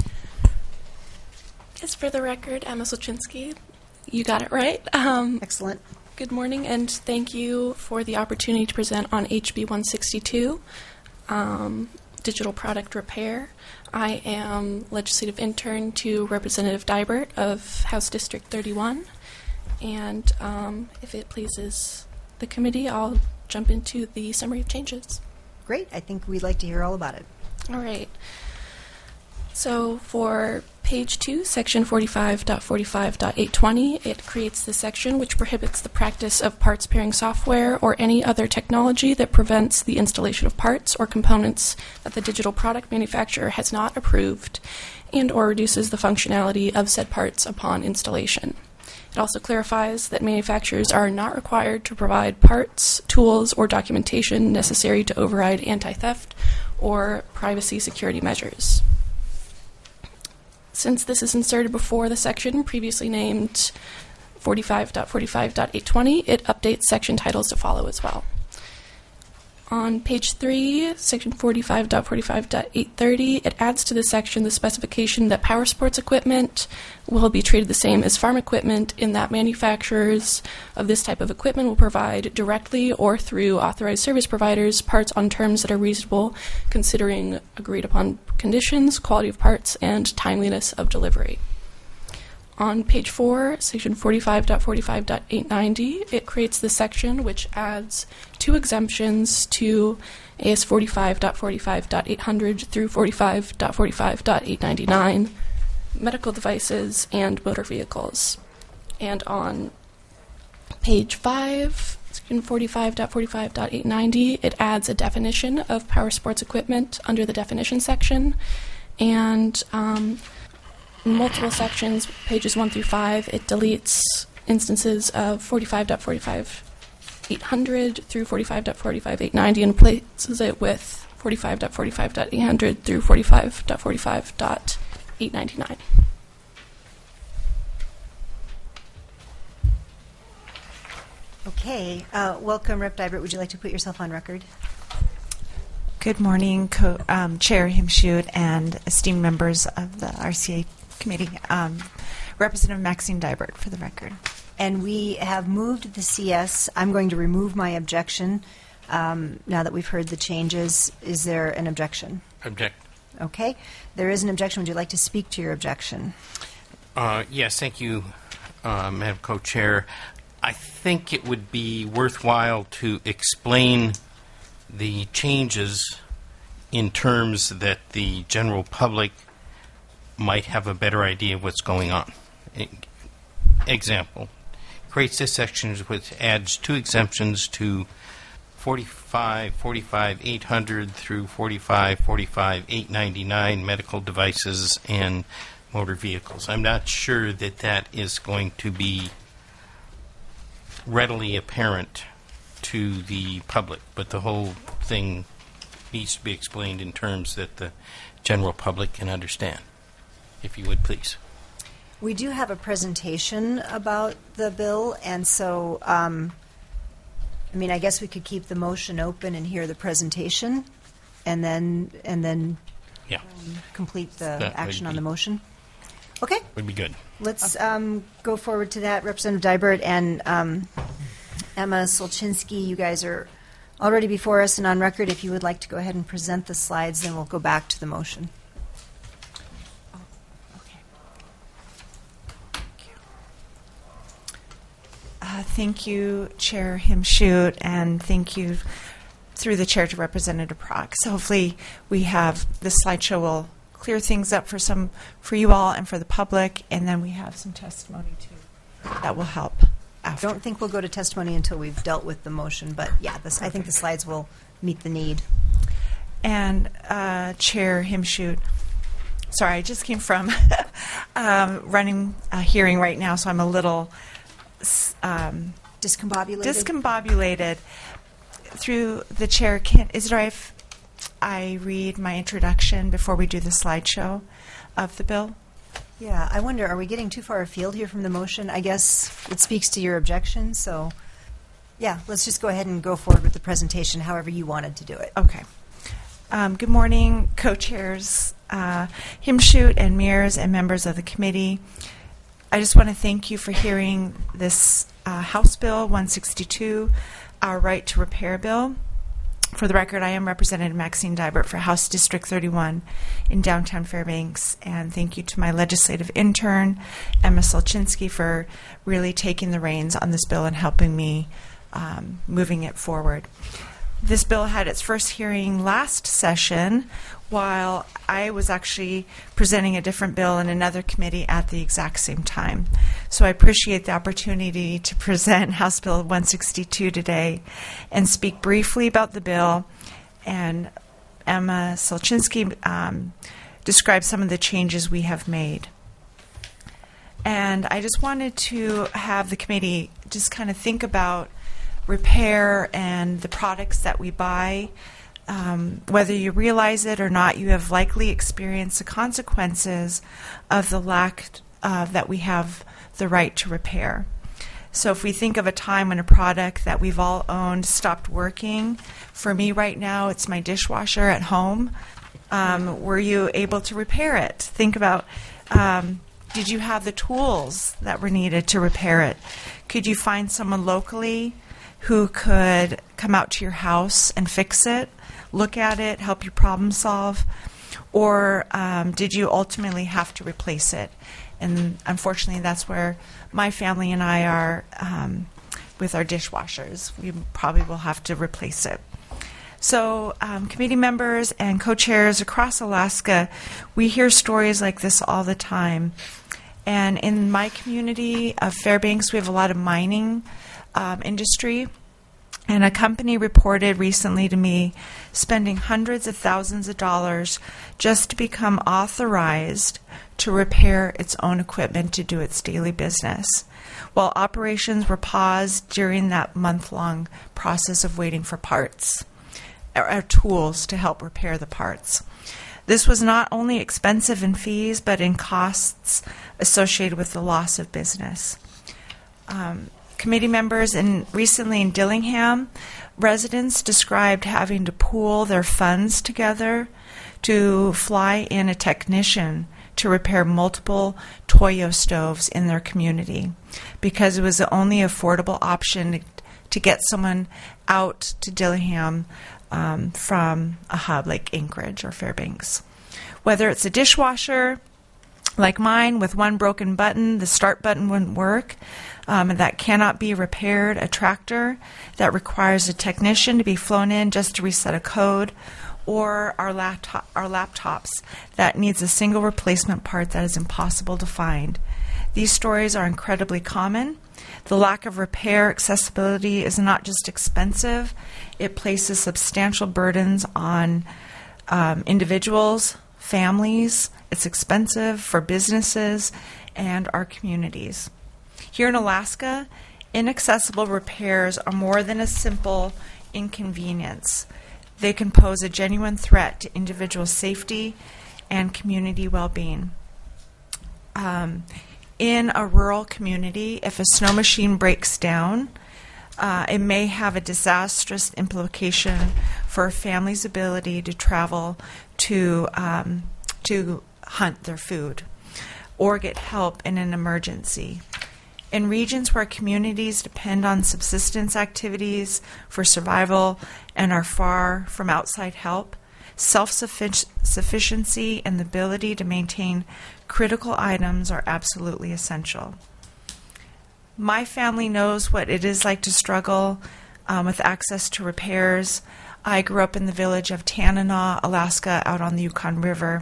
Yes, for the record, Emma Solchinsky. You got it right. Um, Excellent. Good morning, and thank you for the opportunity to present on H B one sixty-two, um, Digital Product Repair. I am legislative intern to Representative Dybert of House District thirty-one, and um, if it pleases the committee, I'll jump into the summary of changes. Great. I think we'd like to hear all about it. All right. So for page two, section forty-five point forty-five point eight twenty, it creates the section which prohibits the practice of parts pairing software or any other technology that prevents the installation of parts or components that the digital product manufacturer has not approved and or reduces the functionality of said parts upon installation. It also clarifies that manufacturers are not required to provide parts, tools, or documentation necessary to override anti-theft or privacy security measures. Since this is inserted before the section previously named forty-five point forty-five point eight twenty, it updates section titles to follow as well. On page three, section forty-five point forty-five point eight thirty, it adds to the section the specification that power sports equipment will be treated the same as farm equipment in that manufacturers of this type of equipment will provide directly or through authorized service providers parts on terms that are reasonable considering agreed upon conditions, quality of parts, and timeliness of delivery. On page four, section forty-five point forty-five point eight ninety, it creates the section which adds two exemptions to A S forty-five point forty-five point eight hundred through forty-five point forty-five point eight ninety-nine, medical devices and motor vehicles. And on page five, section forty-five point forty-five point eight ninety, it adds a definition of power sports equipment under the definition section, and um, in multiple sections, pages one through five, it deletes instances of forty-five point forty-five point eight hundred through forty-five point forty-five point eight ninety and replaces it with forty-five point forty-five point eight hundred through forty-five point forty-five point eight ninety-nine. Okay. Uh, welcome, Rep Dybert. Would you like to put yourself on record? Good morning, Co- um, Chair Himshoot and esteemed members of the R C A committee. Um, Representative Maxine Dybert, for the record. And we have moved the C S. I'm going to remove my objection um, now that we've heard the changes. Is there an objection? Object. Okay. There is an objection. Would you like to speak to your objection? Uh, yes, thank you, uh, Madam Co-Chair. I think it would be worthwhile to explain the changes in terms that the general public might have a better idea of what's going on. E- example, creates this section which adds two exemptions to forty-five, forty-five, eight hundred through forty-five, forty-five, eight ninety-nine medical devices and motor vehicles. I'm not sure that that is going to be readily apparent to the public, but the whole thing needs to be explained in terms that the general public can understand. If you would, please. We do have a presentation about the bill, and so, um, I mean, I guess we could keep the motion open and hear the presentation, and then and then Yeah. um, complete the That would action on be- the motion? Okay. Would be good. Let's um, go forward to that. Representative Dybert and um, Emma Solchinsky, you guys are already before us and on record. If you would like to go ahead and present the slides, then we'll go back to the motion. Uh, thank you, Chair Himshoot, and thank you through the chair to Representative Prock. So hopefully we have this slideshow will clear things up for some for you all and for the public, and then we have some testimony too that will help. I don't think we'll go to testimony until we've dealt with the motion, but yeah, this, I think the slides will meet the need. And uh, Chair Himshoot, sorry, I just came from um, running a hearing right now, so I'm a little um, discombobulated. Discombobulated. Through the chair, can, is it all right if I read my introduction before we do the slideshow of the bill? Yeah, I wonder, are we getting too far afield here from the motion? I guess it speaks to your objection, so yeah, let's just go ahead and go forward with the presentation however you wanted to do it. Okay. Um, good morning, co-chairs uh, Himshoot and Mears and members of the committee. I just want to thank you for hearing this uh, House Bill one sixty-two, our right to repair bill. For the record, I am Representative Maxine Dybert for House District thirty-one in downtown Fairbanks, and thank you to my legislative intern, Emma Solchinsky, for really taking the reins on this bill and helping me um, moving it forward. This bill had its first hearing last session while I was actually presenting a different bill in another committee at the exact same time. So I appreciate the opportunity to present House Bill one sixty-two today and speak briefly about the bill. And Emma Solchinsky um, described some of the changes we have made. And I just wanted to have the committee just kind of think about repair and the products that we buy. Um, whether you realize it or not, you have likely experienced the consequences of the lack uh, that we have the right to repair. So if we think of a time when a product that we've all owned stopped working, for me right now it's my dishwasher at home. Um, were you able to repair it? Think about, um, did you have the tools that were needed to repair it? Could you find someone locally who could come out to your house and fix it, look at it, help you problem solve? Or um, did you ultimately have to replace it? And unfortunately, that's where my family and I are um, with our dishwashers. We probably will have to replace it. So um, committee members and co-chairs across Alaska, we hear stories like this all the time. And in my community of Fairbanks, we have a lot of mining um, industry. And a company reported recently to me spending hundreds of thousands of dollars just to become authorized to repair its own equipment to do its daily business, while operations were paused during that month-long process of waiting for parts or, or tools to help repair the parts. This was not only expensive in fees, but in costs associated with the loss of business. Um, committee members, and recently in Dillingham, residents described having to pool their funds together to fly in a technician to repair multiple Toyo stoves in their community because it was the only affordable option to, to get someone out to Dillingham um, from a hub like Anchorage or Fairbanks. Whether it's a dishwasher like mine with one broken button, the start button wouldn't work, um, and that cannot be repaired, a tractor that requires a technician to be flown in just to reset a code, or our laptop, our laptops that needs a single replacement part that is impossible to find. These stories are incredibly common. The lack of repair accessibility is not just expensive, it places substantial burdens on um, individuals, families. It's expensive for businesses and our communities. Here in Alaska, inaccessible repairs are more than a simple inconvenience. They can pose a genuine threat to individual safety and community well-being. Um, in a rural community, if a snow machine breaks down, uh, it may have a disastrous implication for a family's ability to travel to um, to hunt their food or get help in an emergency. In regions where communities depend on subsistence activities for survival and are far from outside help, self-sufficiency and the ability to maintain critical items are absolutely essential. My family knows what it is like to struggle um, with access to repairs. I grew up in the village of Tanana, Alaska, out on the Yukon River.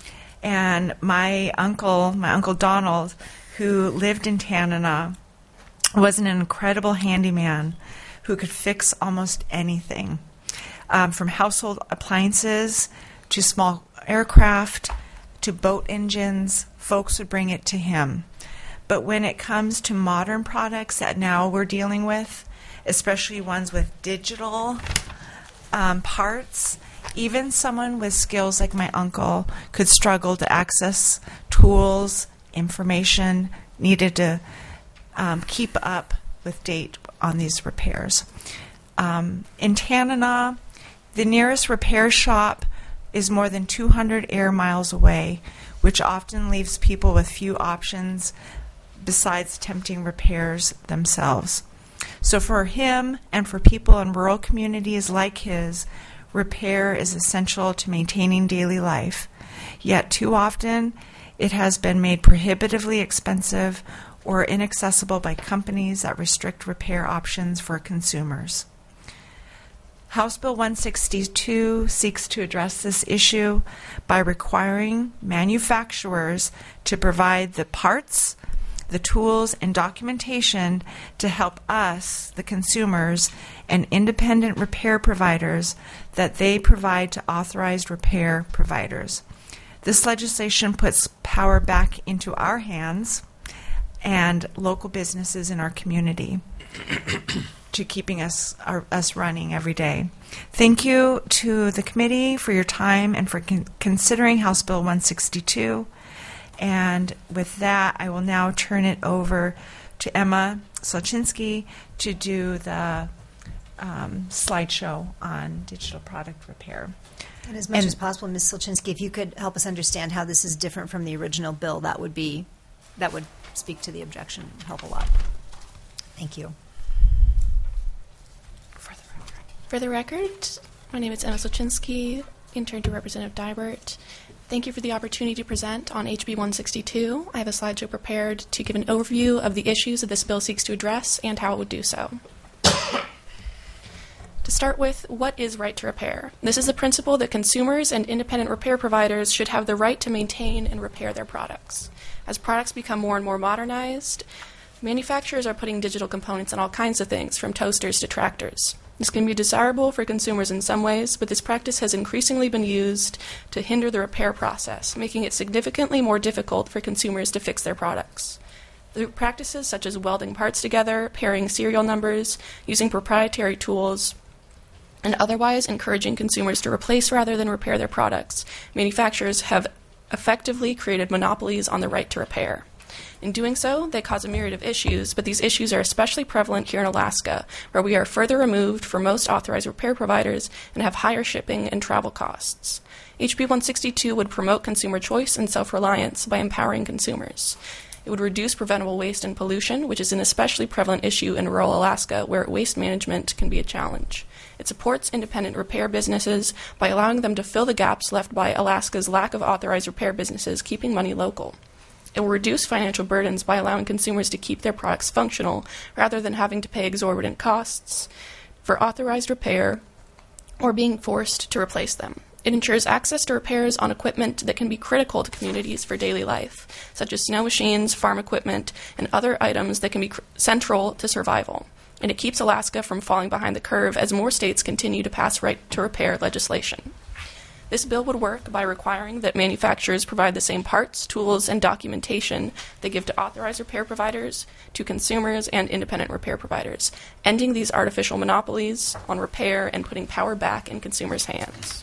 And my uncle, my Uncle Donald, who lived in Tanana, was an incredible handyman who could fix almost anything, um, from household appliances to small aircraft to boat engines. Folks would bring it to him. But when it comes to modern products that now we're dealing with, especially ones with digital um, parts, even someone with skills like my uncle could struggle to access tools, information needed to um, keep up with date on these repairs. Um, in Tanana, the nearest repair shop is more than two hundred air miles away, which often leaves people with few options besides attempting repairs themselves. So for him and for people in rural communities like his, repair is essential to maintaining daily life. Yet too often, it has been made prohibitively expensive or inaccessible by companies that restrict repair options for consumers. House Bill one sixty-two seeks to address this issue by requiring manufacturers to provide the parts, the tools, and documentation to help us, the consumers, and independent repair providers that they provide to authorized repair providers. This legislation puts power back into our hands and local businesses in our community to keeping us our, us running every day. Thank you to the committee for your time and for con- considering House Bill one sixty-two. And with that, I will now turn it over to Emma Solchinsky to do the um, slideshow on digital product repair. And as much and as possible, Miz Solchinsky, if you could help us understand how this is different from the original bill, that would be that would speak to the objection, help a lot. Thank you. For the record, my name is Emma Solchinsky, intern to Representative Dybert. Thank you for the opportunity to present on H B one sixty-two. I have a slideshow prepared to give an overview of the issues that this bill seeks to address and how it would do so. To start with, what is right to repair? This is the principle that consumers and independent repair providers should have the right to maintain and repair their products. As products become more and more modernized, manufacturers are putting digital components in all kinds of things, from toasters to tractors. This can be desirable for consumers in some ways, but this practice has increasingly been used to hinder the repair process, making it significantly more difficult for consumers to fix their products. The practices such as welding parts together, pairing serial numbers, using proprietary tools, and otherwise encouraging consumers to replace rather than repair their products, manufacturers have effectively created monopolies on the right to repair. In doing so, they cause a myriad of issues, but these issues are especially prevalent here in Alaska, where we are further removed from most authorized repair providers and have higher shipping and travel costs. H B one sixty-two would promote consumer choice and self-reliance by empowering consumers. It would reduce preventable waste and pollution, which is an especially prevalent issue in rural Alaska, where waste management can be a challenge. It supports independent repair businesses by allowing them to fill the gaps left by Alaska's lack of authorized repair businesses, keeping money local. It will reduce financial burdens by allowing consumers to keep their products functional rather than having to pay exorbitant costs for authorized repair or being forced to replace them. It ensures access to repairs on equipment that can be critical to communities for daily life, such as snow machines, farm equipment, and other items that can be cr- central to survival. And it keeps Alaska from falling behind the curve as more states continue to pass right to repair legislation. This bill would work by requiring that manufacturers provide the same parts, tools, and documentation they give to authorized repair providers, to consumers, and independent repair providers, ending these artificial monopolies on repair and putting power back in consumers' hands.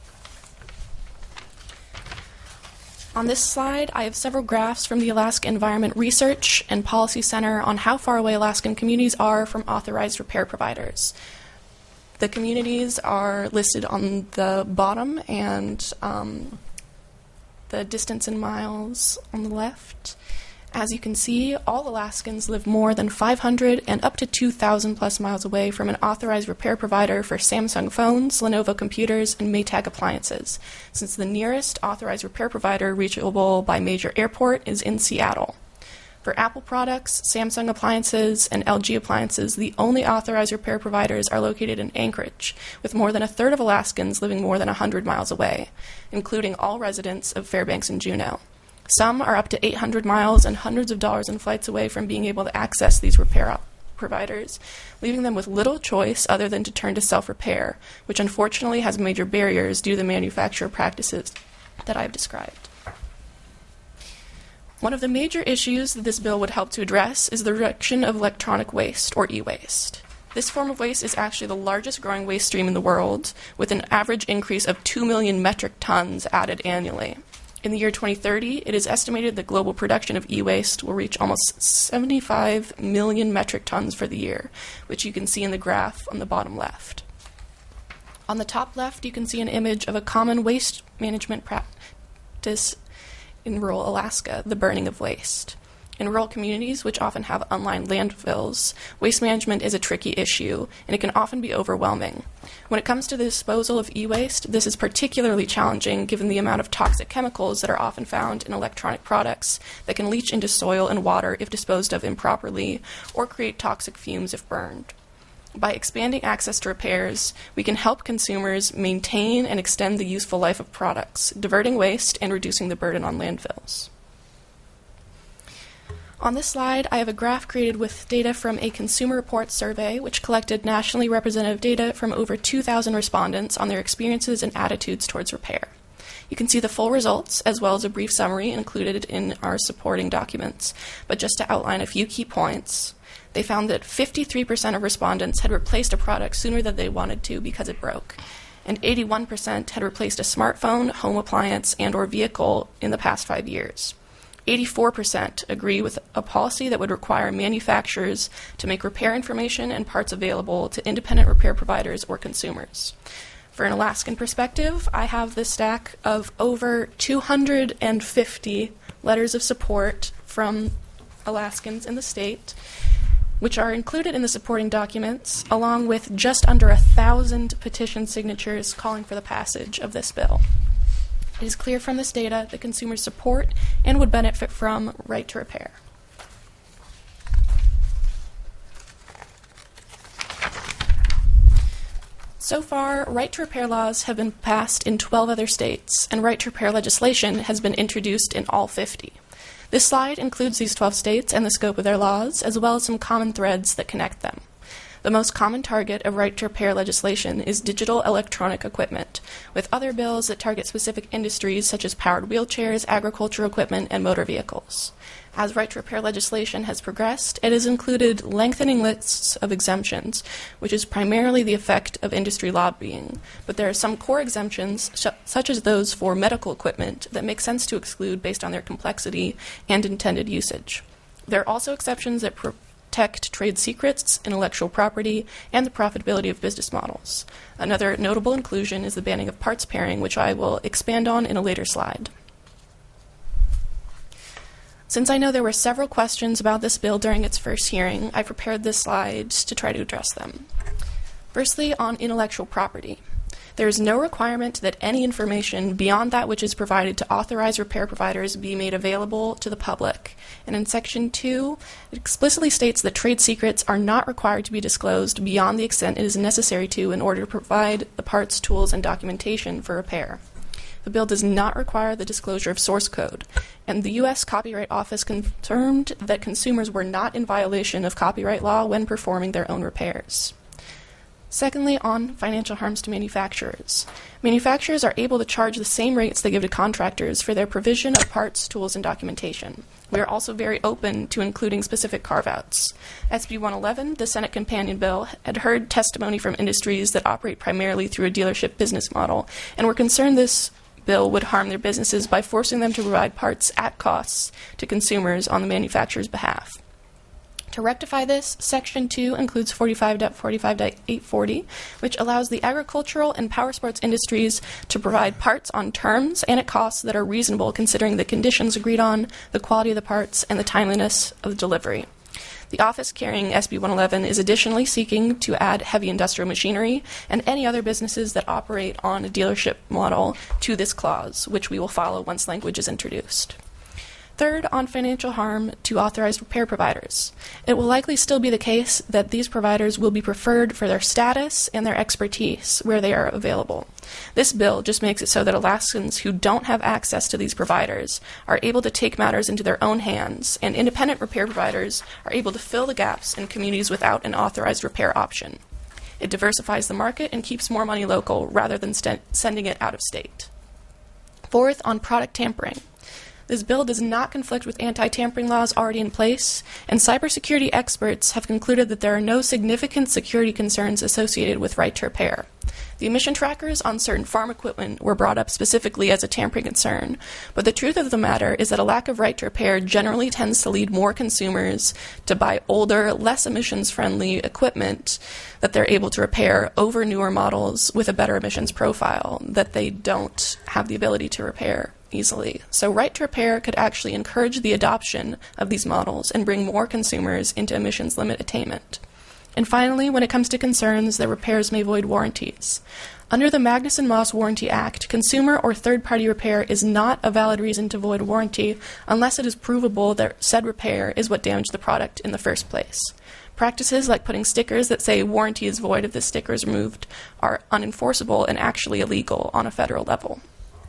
On this slide, I have several graphs from the Alaska Environment Research and Policy Center on how far away Alaskan communities are from authorized repair providers. The communities are listed on the bottom, and um, the distance in miles on the left. As you can see, all Alaskans live more than five hundred and up to two thousand plus miles away from an authorized repair provider for Samsung phones, Lenovo computers, and Maytag appliances, since the nearest authorized repair provider reachable by major airport is in Seattle. For Apple products, Samsung appliances, and L G appliances, the only authorized repair providers are located in Anchorage, with more than a third of Alaskans living more than one hundred miles away, including all residents of Fairbanks and Juneau. Some are up to eight hundred miles and hundreds of dollars in flights away from being able to access these repair op- providers, leaving them with little choice other than to turn to self-repair, which unfortunately has major barriers due to the manufacturer practices that I've described. One of the major issues that this bill would help to address is the reduction of electronic waste, or e-waste. This form of waste is actually the largest growing waste stream in the world, with an average increase of two million metric tons added annually. In the year twenty thirty, it is estimated that global production of e-waste will reach almost seventy-five million metric tons for the year, which you can see in the graph on the bottom left. On the top left, you can see an image of a common waste management practice in rural Alaska, the burning of waste. In rural communities, which often have unlined landfills, waste management is a tricky issue, and it can often be overwhelming. When it comes to the disposal of e-waste, this is particularly challenging given the amount of toxic chemicals that are often found in electronic products that can leach into soil and water if disposed of improperly, or create toxic fumes if burned. By expanding access to repairs, we can help consumers maintain and extend the useful life of products, diverting waste and reducing the burden on landfills. On this slide, I have a graph created with data from a Consumer Reports survey, which collected nationally representative data from over two thousand respondents on their experiences and attitudes towards repair. You can see the full results, as well as a brief summary included in our supporting documents. But just to outline a few key points, they found that fifty-three percent of respondents had replaced a product sooner than they wanted to because it broke, and eighty-one percent had replaced a smartphone, home appliance, and or vehicle in the past five years. eighty-four percent agree with a policy that would require manufacturers to make repair information and parts available to independent repair providers or consumers. For an Alaskan perspective, I have this stack of over two hundred fifty letters of support from Alaskans in the state, which are included in the supporting documents, along with just under a thousand petition signatures calling for the passage of this bill. It is clear from this data that consumers support and would benefit from right to repair. So far, right to repair laws have been passed in twelve other states, and right to repair legislation has been introduced in all fifty. This slide includes these twelve states and the scope of their laws, as well as some common threads that connect them. The most common target of right to repair legislation is digital electronic equipment, with other bills that target specific industries such as powered wheelchairs, agricultural equipment, and motor vehicles. As right to repair legislation has progressed, it has included lengthening lists of exemptions, which is primarily the effect of industry lobbying. But there are some core exemptions, sh- such as those for medical equipment, that make sense to exclude based on their complexity and intended usage. There are also exceptions that pro- protect trade secrets, intellectual property, and the profitability of business models. Another notable inclusion is the banning of parts pairing, which I will expand on in a later slide. Since I know there were several questions about this bill during its first hearing, I prepared this slide to try to address them. Firstly, on intellectual property. There is no requirement that any information beyond that which is provided to authorized repair providers be made available to the public. And in Section two, it explicitly states that trade secrets are not required to be disclosed beyond the extent it is necessary to in order to provide the parts, tools, and documentation for repair. The bill does not require the disclosure of source code, and the U S Copyright Office confirmed that consumers were not in violation of copyright law when performing their own repairs. Secondly, on financial harms to manufacturers. Manufacturers are able to charge the same rates they give to contractors for their provision of parts, tools, and documentation. We are also very open to including specific carve-outs. S B one eleven, the Senate companion bill, had heard testimony from industries that operate primarily through a dealership business model, and were concerned this bill would harm their businesses by forcing them to provide parts at costs to consumers on the manufacturer's behalf. To rectify this, Section two includes forty-five point forty-five point eight forty, which allows the agricultural and power sports industries to provide parts on terms and at costs that are reasonable considering the conditions agreed on, the quality of the parts, and the timeliness of the delivery. The office carrying S B one eleven is additionally seeking to add heavy industrial machinery and any other businesses that operate on a dealership model to this clause, which we will follow once language is introduced. Third, on financial harm to authorized repair providers. It will likely still be the case that these providers will be preferred for their status and their expertise where they are available. This bill just makes it so that Alaskans who don't have access to these providers are able to take matters into their own hands, and independent repair providers are able to fill the gaps in communities without an authorized repair option. It diversifies the market and keeps more money local rather than st- sending it out of state. Fourth, on product tampering. This bill does not conflict with anti-tampering laws already in place, and cybersecurity experts have concluded that there are no significant security concerns associated with right to repair. The emission trackers on certain farm equipment were brought up specifically as a tampering concern, but the truth of the matter is that a lack of right to repair generally tends to lead more consumers to buy older, less emissions-friendly equipment that they're able to repair over newer models with a better emissions profile that they don't have the ability to repair easily. So right to repair could actually encourage the adoption of these models and bring more consumers into emissions limit attainment. And finally, when it comes to concerns that repairs may void warranties. Under the Magnuson-Moss Warranty Act, consumer or third-party repair is not a valid reason to void a warranty unless it is provable that said repair is what damaged the product in the first place. Practices like putting stickers that say warranty is void if the sticker is removed are unenforceable and actually illegal on a federal level.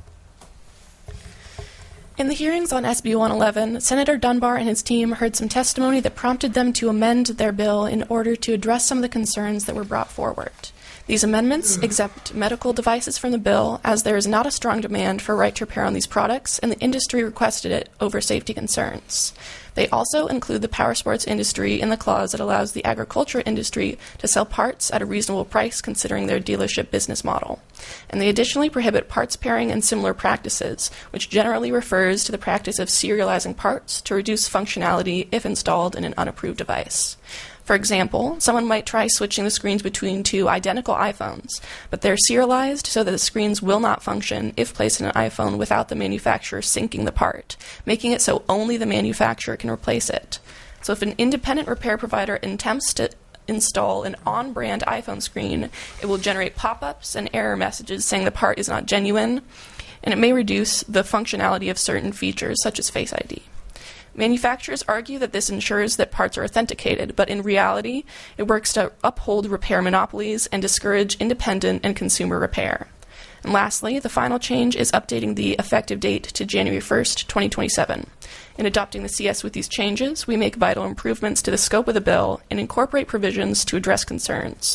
In the hearings on S B one eleven, Senator Dunbar and his team heard some testimony that prompted them to amend their bill in order to address some of the concerns that were brought forward. These amendments exempt medical devices from the bill, as there is not a strong demand for right to repair on these products, and the industry requested it over safety concerns. They also include the power sports industry in the clause that allows the agriculture industry to sell parts at a reasonable price considering their dealership business model. And they additionally prohibit parts pairing and similar practices, which generally refers to the practice of serializing parts to reduce functionality if installed in an unapproved device. For example, someone might try switching the screens between two identical iPhones, but they're serialized so that the screens will not function if placed in an iPhone without the manufacturer syncing the part, making it so only the manufacturer can replace it. So if an independent repair provider attempts to install an on-brand iPhone screen, it will generate pop-ups and error messages saying the part is not genuine, and it may reduce the functionality of certain features such as Face I D. Manufacturers argue that this ensures that parts are authenticated, but in reality, it works to uphold repair monopolies and discourage independent and consumer repair. And lastly, the final change is updating the effective date to January first, twenty twenty-seven. In adopting the C S with these changes, we make vital improvements to the scope of the bill and incorporate provisions to address concerns.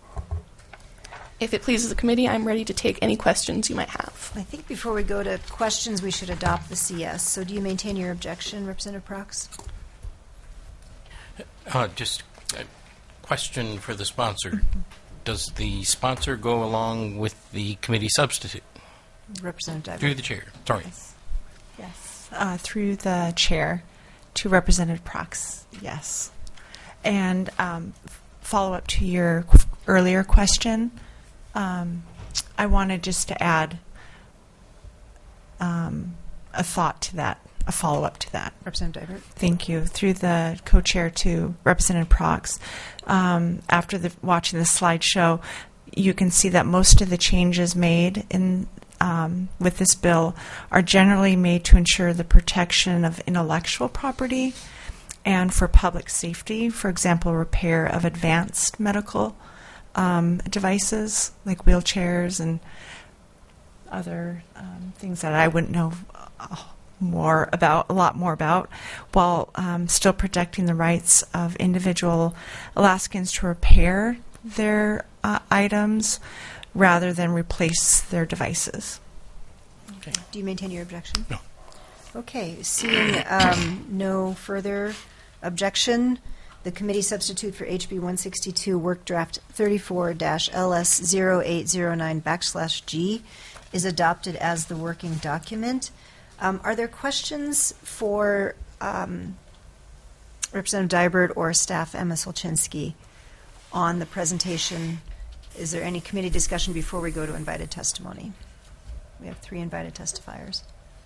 If it pleases the committee, I'm ready to take any questions you might have. I think before we go to questions, we should adopt the C S. So do you maintain your objection, Representative Prox? Uh, just a question for the sponsor. Does the sponsor go along with the committee substitute? Representative Dybert. Through the chair. Sorry. Yes. Yes. Uh, through the chair to Representative Prox. Yes. And um, follow up to your qu- earlier question. Um, I wanted just to add um, a thought to that, a follow-up to that. Representative Dybert. Thank you. Through the co-chair to Representative Prox. Um, after the, watching the slideshow, you can see that most of the changes made in um, with this bill are generally made to ensure the protection of intellectual property and for public safety. For example, repair of advanced medical Um, devices like wheelchairs and other um, things that I wouldn't know uh, more about, a lot more about, while um, still protecting the rights of individual Alaskans to repair their uh, items rather than replace their devices. Okay. Do you maintain your objection? No. Okay. Seeing um, no further objection, the committee substitute for H B one sixty-two work draft thirty-four L S zero eight zero nine backslash G is adopted as the working document. Um, are there questions for um, Representative Dybert or Staff Emma Solchinsky on the presentation. Is there any committee discussion before we go to invited testimony? We have three invited testifiers.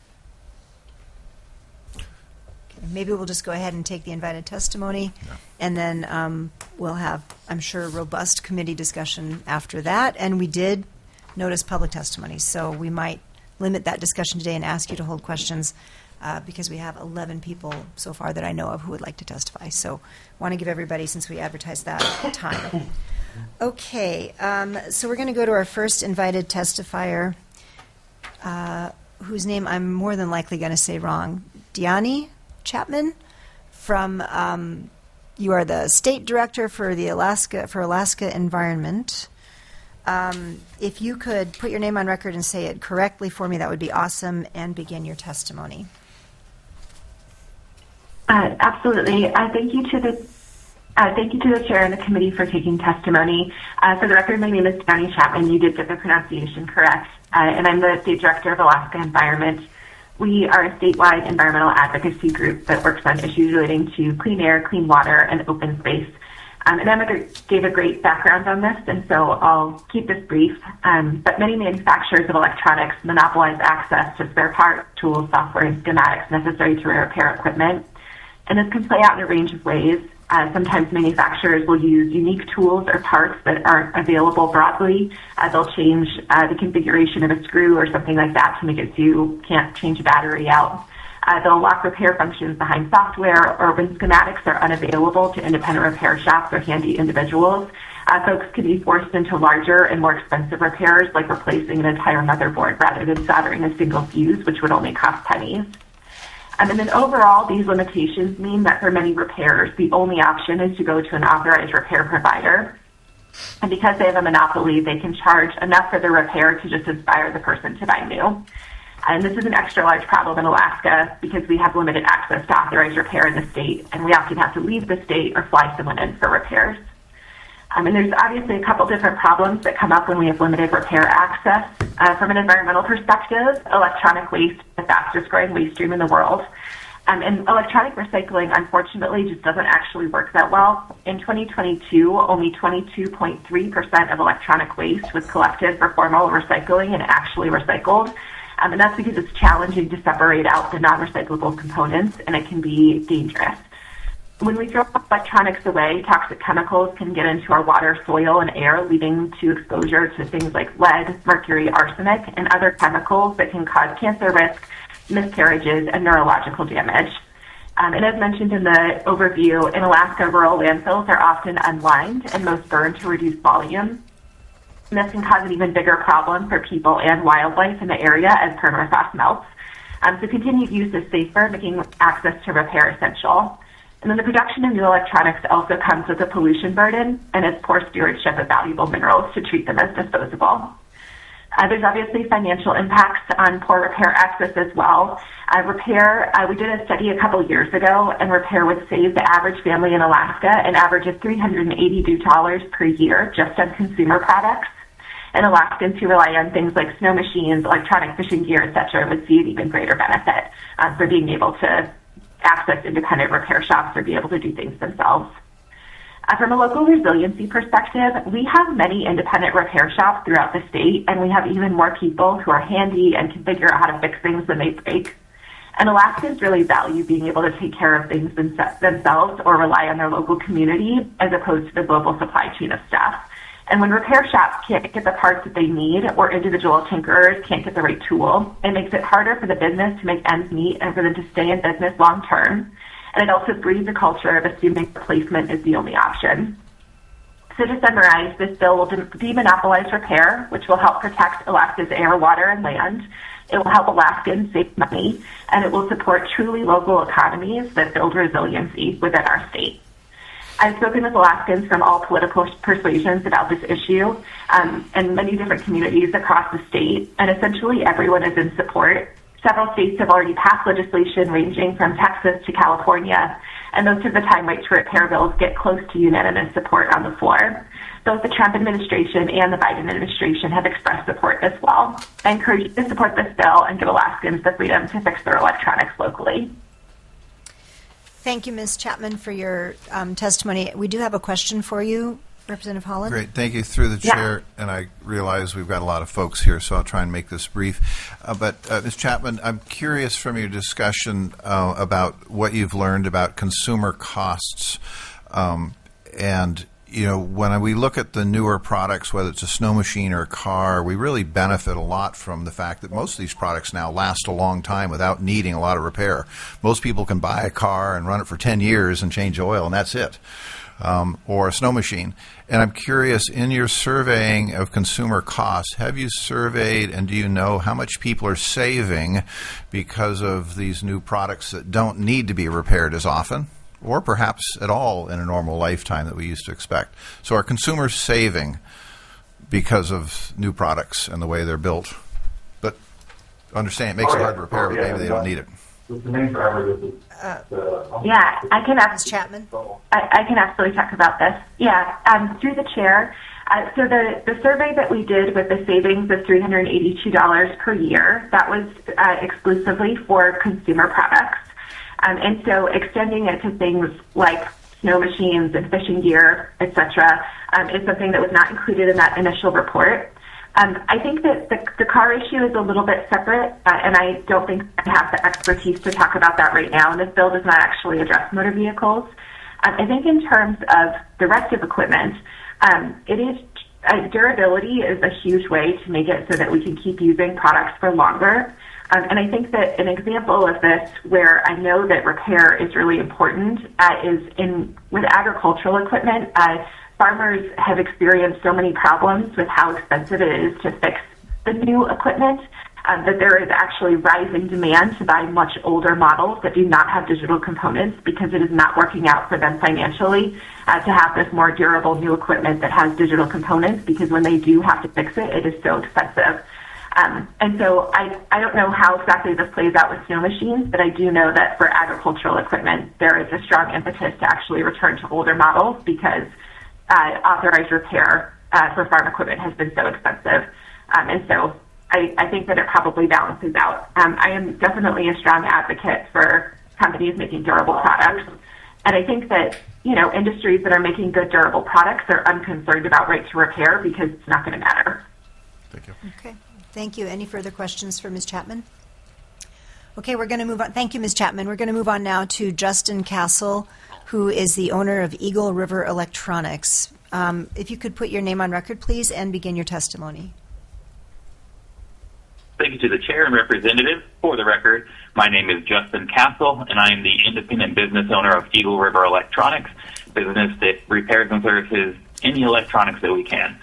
Okay, maybe we'll just go ahead and take the invited testimony, Yeah. and then um, we'll have, I'm sure, robust committee discussion after that. And we did notice public testimony, so we might limit that discussion today and ask you to hold questions uh, because we have eleven people so far that I know of who would like to testify. So I want to give everybody, since we advertised that, time. Okay, um, so we're going to go to our first invited testifier, uh, whose name I'm more than likely going to say wrong. Diani Chapman from, um, you are the state director for the Alaska, for Alaska Environment. Um, if you could put your name on record and say it correctly for me, that would be awesome, and begin your testimony. Uh, absolutely. Uh, thank you to the uh, thank you to the chair and the committee for taking testimony. Uh, for the record, my name is Diani Chapman. You did get the pronunciation correct, uh, and I'm the state director of Alaska Environment. We are a statewide environmental advocacy group that works on issues relating to clean air, clean water, and open space. Um, and Emma gave a great background on this, and so I'll keep this brief. Um, but many manufacturers of electronics monopolize access to spare parts, tools, software, and schematics necessary to repair equipment. And this can play out in a range of ways. Uh, sometimes manufacturers will use unique tools or parts that aren't available broadly. Uh, they'll change uh, the configuration of a screw or something like that to make it so you can't change a battery out. Uh, they'll lock repair functions behind software, or when schematics are unavailable to independent repair shops or handy individuals, uh, folks can be forced into larger and more expensive repairs, like replacing an entire motherboard rather than soldering a single fuse, which would only cost pennies. Um, and then overall, these limitations mean that for many repairs, the only option is to go to an authorized repair provider. And because they have a monopoly, they can charge enough for the repair to just inspire the person to buy new. And this is an extra large problem in Alaska because we have limited access to authorized repair in the state, and we often have to leave the state or fly someone in for repairs. Um, and there's obviously a couple different problems that come up when we have limited repair access. Uh, from an environmental perspective, electronic waste is the fastest growing waste stream in the world. Um, and electronic recycling, unfortunately, just doesn't actually work that well. In twenty twenty-two, only twenty-two point three percent of electronic waste was collected for formal recycling and actually recycled. Um, and that's because it's challenging to separate out the non-recyclable components, and it can be dangerous. When we throw electronics away, toxic chemicals can get into our water, soil, and air, leading to exposure to things like lead, mercury, arsenic, and other chemicals that can cause cancer risk, miscarriages, and neurological damage. Um, and as mentioned in the overview, in Alaska, rural landfills are often unlined and most burned to reduce volume. And this can cause an even bigger problem for people and wildlife in the area as permafrost melts. Um, so continued use is safer, making access to repair essential. And then the production of new electronics also comes with a pollution burden, and it's poor stewardship of valuable minerals to treat them as disposable. Uh, there's obviously financial impacts on poor repair access as well. Uh, repair, uh, we did a study a couple years ago, and repair would save the average family in Alaska an average of three hundred eighty dollars per year just on consumer products. And Alaskans who rely on things like snow machines, electronic fishing gear, et cetera, would see an even greater benefit uh, for being able to access independent repair shops or be able to do things themselves. Uh, from a local resiliency perspective, we have many independent repair shops throughout the state, and we have even more people who are handy and can figure out how to fix things when they break. And Alaskans really value being able to take care of things themselves or rely on their local community as opposed to the global supply chain of stuff. And when repair shops can't get the parts that they need, or individual tinkerers can't get the right tool, it makes it harder for the business to make ends meet and for them to stay in business long term. And it also breeds a culture of assuming replacement is the only option. So to summarize, this bill will demonopolize repair, which will help protect Alaska's air, water, and land. It will help Alaskans save money, and it will support truly local economies that build resiliency within our state. I've spoken with Alaskans from all political persuasions about this issue um, and many different communities across the state, and essentially everyone is in support. Several states have already passed legislation ranging from Texas to California, and most of the time right to repair bills get close to unanimous support on the floor. Both the Trump administration and the Biden administration have expressed support as well. I encourage you to support this bill and give Alaskans the freedom to fix their electronics locally. Thank you, Miz Chapman, for your um, testimony. We do have a question for you, Representative Holland. Great. Thank you. Through the Yeah. chair, and I realize we've got a lot of folks here, so I'll try and make this brief. Uh, but, uh, Miz Chapman, I'm curious from your discussion uh, about what you've learned about consumer costs. Um, and, you know, when we look at the newer products, whether it's a snow machine or a car, we really benefit a lot from the fact that most of these products now last a long time without needing a lot of repair. Most people can buy a car and run it for ten years and change oil, and that's it. Um, or a snow machine. And I'm curious, in your surveying of consumer costs, have you surveyed and do you know how much people are saving because of these new products that don't need to be repaired as often, or perhaps at all in a normal lifetime that we used to expect? So are consumers saving because of new products and the way they're built? But understand, it makes it hard to repair, but maybe they don't need it. Yeah, I can ask Chapman. I, I can absolutely talk about this. Yeah, um, through the chair. Uh, so the, the survey that we did with the savings of three hundred eighty-two dollars per year, that was uh, exclusively for consumer products. Um, and so extending it to things like snow machines and fishing gear, et cetera, um, is something that was not included in that initial report. Um, I think that the, the car issue is a little bit separate, uh, and I don't think I have the expertise to talk about that right now, and this bill does not actually address motor vehicles. Um, I think in terms of the rest of equipment, um, it is uh, durability is a huge way to make it so that we can keep using products for longer. Um, and I think that an example of this where I know that repair is really important uh, is in with agricultural equipment. Uh, Farmers have experienced so many problems with how expensive it is to fix the new equipment um, that there is actually rising demand to buy much older models that do not have digital components because it is not working out for them financially uh, to have this more durable new equipment that has digital components, because when they do have to fix it, it is so expensive. Um, and so I, I don't know how exactly this plays out with snow machines, but I do know that for agricultural equipment, there is a strong impetus to actually return to older models because Uh, authorized repair uh, for farm equipment has been so expensive. Um, and so I, I think that it probably balances out. Um, I am definitely a strong advocate for companies making durable products. And I think that, you know, industries that are making good durable products are unconcerned about right to repair because it's not going to matter. Thank you. Okay. Thank you. Any further questions for Miz Chapman? Okay, we're going to move on. Thank you, Miz Chapman. We're going to move on now to Justin Castle, who is the owner of Eagle River Electronics. Um, if you could put your name on record, please, and begin your testimony. Thank you to the chair and representative. For the record, my name is Justin Castle, and I am the independent business owner of Eagle River Electronics, business that repairs and services any electronics that we can.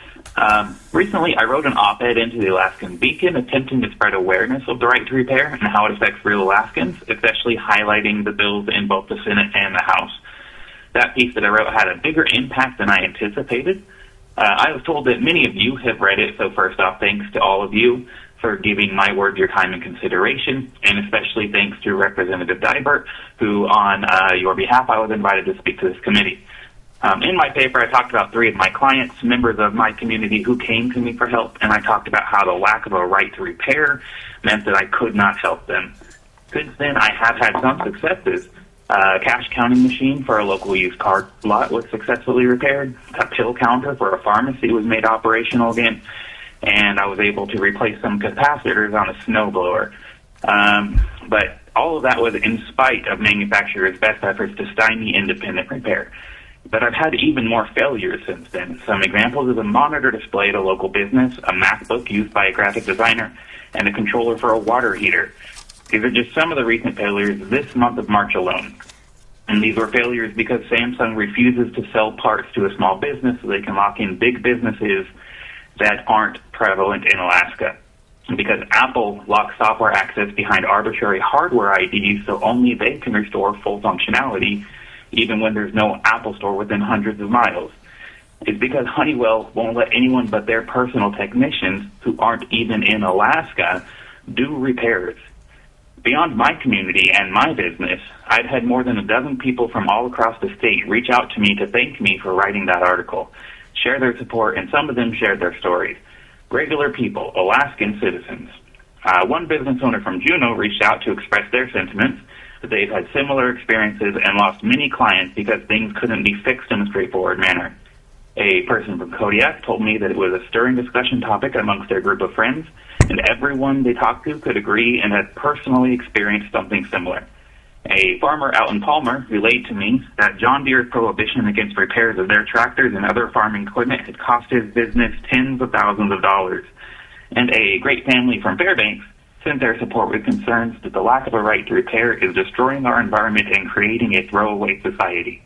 Um, recently, I wrote an op-ed into the Alaskan Beacon attempting to spread awareness of the right to repair and how it affects real Alaskans, especially highlighting the bills in both the Senate and the House. That piece that I wrote had a bigger impact than I anticipated. Uh, I was told that many of you have read it, so first off, thanks to all of you for giving my word your time and consideration, and especially thanks to Representative Dybert, who on uh, your behalf I was invited to speak to this committee. Um, in my paper, I talked about three of my clients, members of my community who came to me for help, and I talked about how the lack of a right to repair meant that I could not help them. Since then, I have had some successes. Uh, a cash counting machine for a local used car lot was successfully repaired. A pill counter for a pharmacy was made operational again, and I was able to replace some capacitors on a snowblower. Um, but all of that was in spite of manufacturers' best efforts to stymie independent repair. But I've had even more failures since then. Some examples is a monitor display at a local business, a MacBook used by a graphic designer, and a controller for a water heater. These are just some of the recent failures this month of March alone. And these were failures because Samsung refuses to sell parts to a small business so they can lock in big businesses that aren't prevalent in Alaska. And because Apple locks software access behind arbitrary hardware I Ds so only they can restore full functionality even when there's no Apple store within hundreds of miles. It's because Honeywell won't let anyone but their personal technicians, who aren't even in Alaska, do repairs. Beyond my community and my business, I've had more than a dozen people from all across the state reach out to me to thank me for writing that article, share their support, and some of them shared their stories. Regular people, Alaskan citizens. Uh, one business owner from Juneau reached out to express their sentiments. that they've had similar experiences and lost many clients because things couldn't be fixed in a straightforward manner. A person from Kodiak told me that it was a stirring discussion topic amongst their group of friends, and everyone they talked to could agree and had personally experienced something similar. A farmer out in Palmer relayed to me that John Deere's prohibition against repairs of their tractors and other farming equipment had cost his business tens of thousands of dollars. And a great family from Fairbanks sent their support with concerns that the lack of a right to repair is destroying our environment and creating a throwaway society.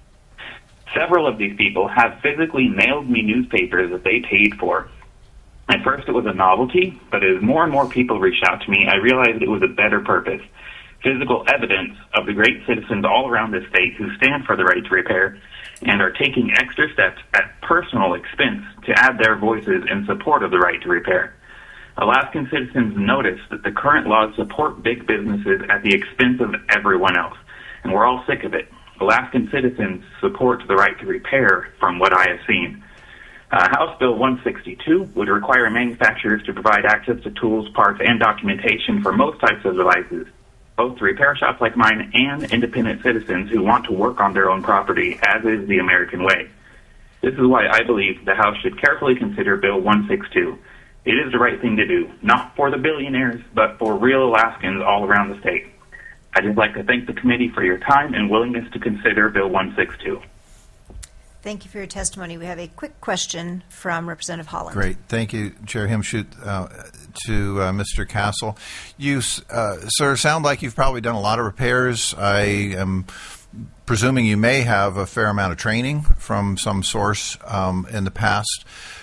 Several of these people have physically mailed me newspapers that they paid for. At first it was a novelty, but as more and more people reached out to me, I realized it was a better purpose. Physical evidence of the great citizens all around the state who stand for the right to repair and are taking extra steps at personal expense to add their voices in support of the right to repair. Alaskan citizens notice that the current laws support big businesses at the expense of everyone else, and we're all sick of it. Alaskan citizens support the right to repair from what I have seen. Uh, House Bill one sixty-two would require manufacturers to provide access to tools, parts, and documentation for most types of devices, both repair shops like mine and independent citizens who want to work on their own property, as is the American way. This is why I believe the House should carefully consider Bill one sixty-two. It is the right thing to do, not for the billionaires, but for real Alaskans all around the state. I'd just like to thank the committee for your time and willingness to consider Bill one sixty-two. Thank you for your testimony. We have a quick question from Representative Holland. Great. Thank you, Chair Himschoot. Uh, to uh, Mister Castle, you, uh, sir, sound like you've probably done a lot of repairs. I am presuming you may have a fair amount of training from some source um, in the past.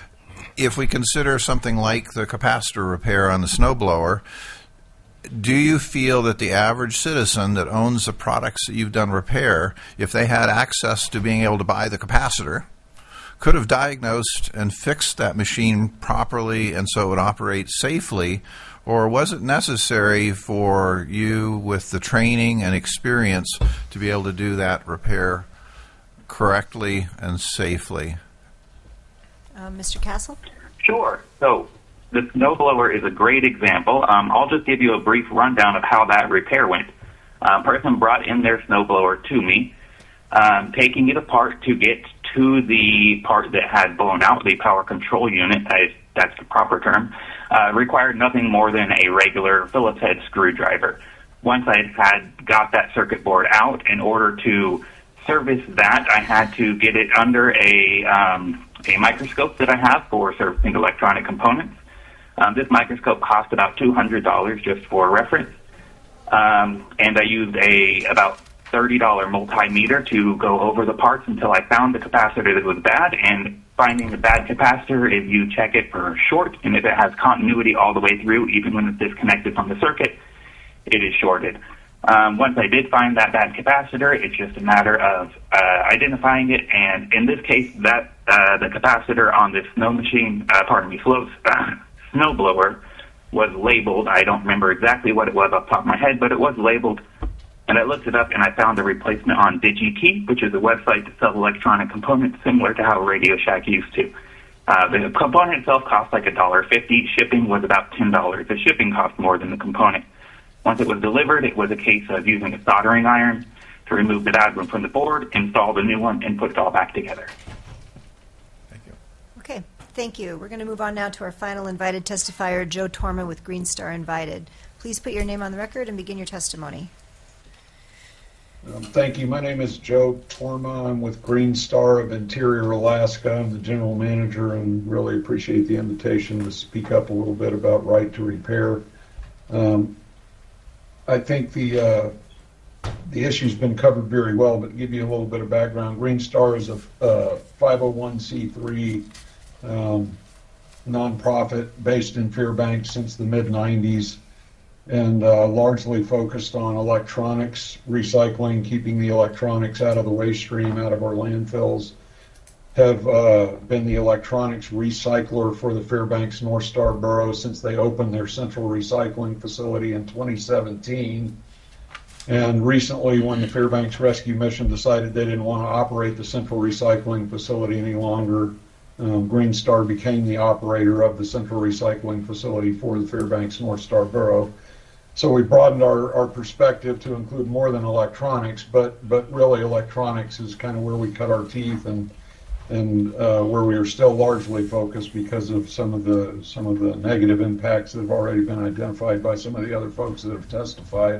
If we consider something like the capacitor repair on the snowblower, do you feel that the average citizen that owns the products that you've done repair, if they had access to being able to buy the capacitor, could have diagnosed and fixed that machine properly and so it would operate safely? Or was it necessary for you, with the training and experience, to be able to do that repair correctly and safely? Uh, Mister Castle? Sure. So the snowblower is a great example. Um, I'll just give you a brief rundown of how that repair went. A person brought in their snowblower to me, um, taking it apart to get to the part that had blown out, the power control unit, I, that's the proper term, uh, required nothing more than a regular Phillips head screwdriver. Once I had got that circuit board out, in order to service that, I had to get it under a, um, a microscope that I have for servicing electronic components. Um, this microscope cost about two hundred dollars just for reference, um, and I used a about thirty dollars multimeter to go over the parts until I found the capacitor that was bad. And finding a bad capacitor is you check it for short, and if it has continuity all the way through, even when it's disconnected from the circuit, it is shorted. Um, once I did find that bad capacitor, it's just a matter of uh, identifying it, and in this case, that uh, the capacitor on this snow machine, uh, pardon me, floats, uh, snowblower was labeled. I don't remember exactly what it was off the top of my head, but it was labeled. And I looked it up, and I found a replacement on DigiKey, which is a website that sells electronic components similar to how Radio Shack used to. Uh, the component itself cost like one dollar fifty. Shipping was about ten dollars. The shipping cost more than the component. Once it was delivered, it was a case of using a soldering iron to remove the bad one from the board, install the new one, and put it all back together. Okay, thank you. We're going to move on now to our final invited testifier, Joe Torma with Green Star Invited. Please put your name on the record and begin your testimony. Um, thank you. My name is Joe Torma. I'm with Green Star of Interior, Alaska. I'm the general manager and really appreciate the invitation to speak up a little bit about right to repair. Um, I think the uh, the issue's been covered very well, but to give you a little bit of background, Green Star is a uh, five oh one c three um, nonprofit based in Fairbanks since the mid nineties. And uh, largely focused on electronics recycling, keeping the electronics out of the waste stream, out of our landfills. Have uh, been the electronics recycler for the Fairbanks North Star Borough since they opened their central recycling facility in twenty seventeen. And recently, when the Fairbanks Rescue Mission decided they didn't want to operate the central recycling facility any longer, um, Green Star became the operator of the central recycling facility for the Fairbanks North Star Borough. So we broadened our, our perspective to include more than electronics, but but really electronics is kind of where we cut our teeth and and uh, where we are still largely focused because of some of the some of the negative impacts that have already been identified by some of the other folks that have testified.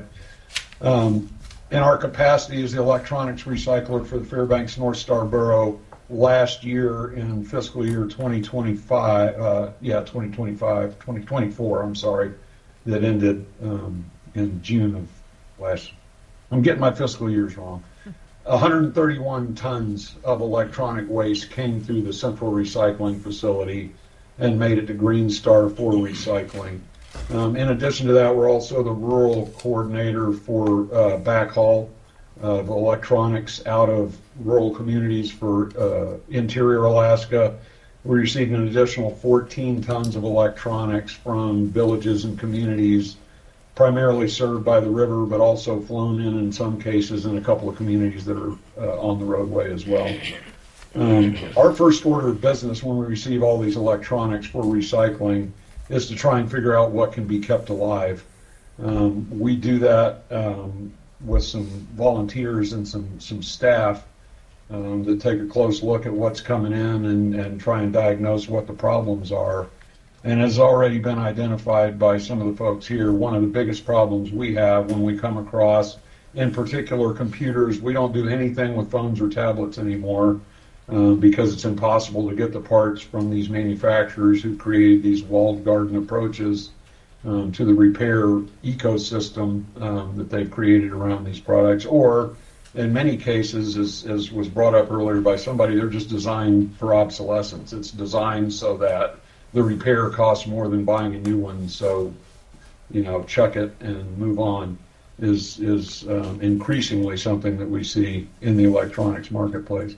Um, in our capacity as the electronics recycler for the Fairbanks North Star Borough, last year in fiscal year twenty twenty-five, uh, yeah, twenty twenty-five, twenty twenty-four, I'm sorry, that ended um, in June of last. I'm getting my fiscal years wrong. one hundred thirty-one tons of electronic waste came through the central recycling facility and made it to Green Star for recycling. Um, in addition to that, we're also the rural coordinator for uh, backhaul of electronics out of rural communities for uh, interior Alaska. We received an additional fourteen tons of electronics from villages and communities primarily served by the river, but also flown in in some cases in a couple of communities that are uh, on the roadway as well. Um, our first order of business when we receive all these electronics for recycling is to try and figure out what can be kept alive. Um, we do that um, with some volunteers and some, some staff um, that take a close look at what's coming in and, and try and diagnose what the problems are. And has already been identified by some of the folks here, one of the biggest problems we have when we come across, in particular, computers. We don't do anything with phones or tablets anymore uh, because it's impossible to get the parts from these manufacturers who created these walled garden approaches um, to the repair ecosystem um, that they've created around these products. Or, in many cases, as, as was brought up earlier by somebody, they're just designed for obsolescence. It's designed so that the repair costs more than buying a new one, so, you know, chuck it and move on is is um, increasingly something that we see in the electronics marketplace.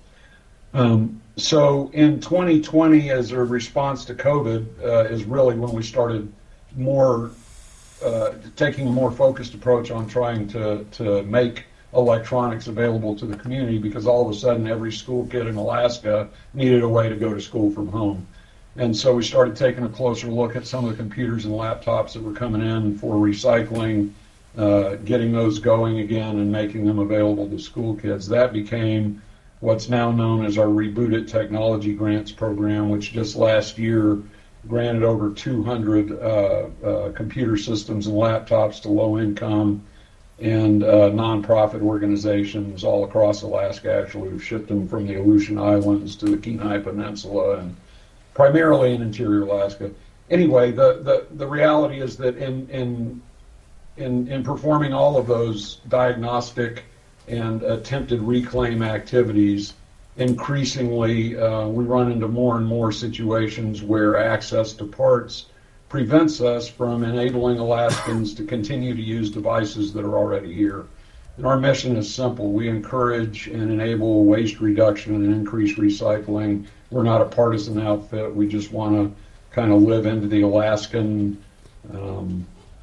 Um, so in twenty twenty, as a response to COVID, uh, is really when we started more uh, taking a more focused approach on trying to, to make electronics available to the community, because all of a sudden every school kid in Alaska needed a way to go to school from home. And so we started taking a closer look at some of the computers and laptops that were coming in for recycling, uh, getting those going again and making them available to school kids. That became what's now known as our Reboot It Technology Grants Program, which just last year granted over two hundred uh, uh, computer systems and laptops to low-income and uh, nonprofit organizations all across Alaska. Actually, we've shipped them from the Aleutian Islands to the Kenai Peninsula and primarily in interior Alaska. Anyway, the, the, the reality is that in, in in in performing all of those diagnostic and attempted reclaim activities, increasingly uh, we run into more and more situations where access to parts prevents us from enabling Alaskans to continue to use devices that are already here. And our mission is simple. We encourage and enable waste reduction and increased recycling. We're not a partisan outfit. We just want to kind of live into the Alaskan um,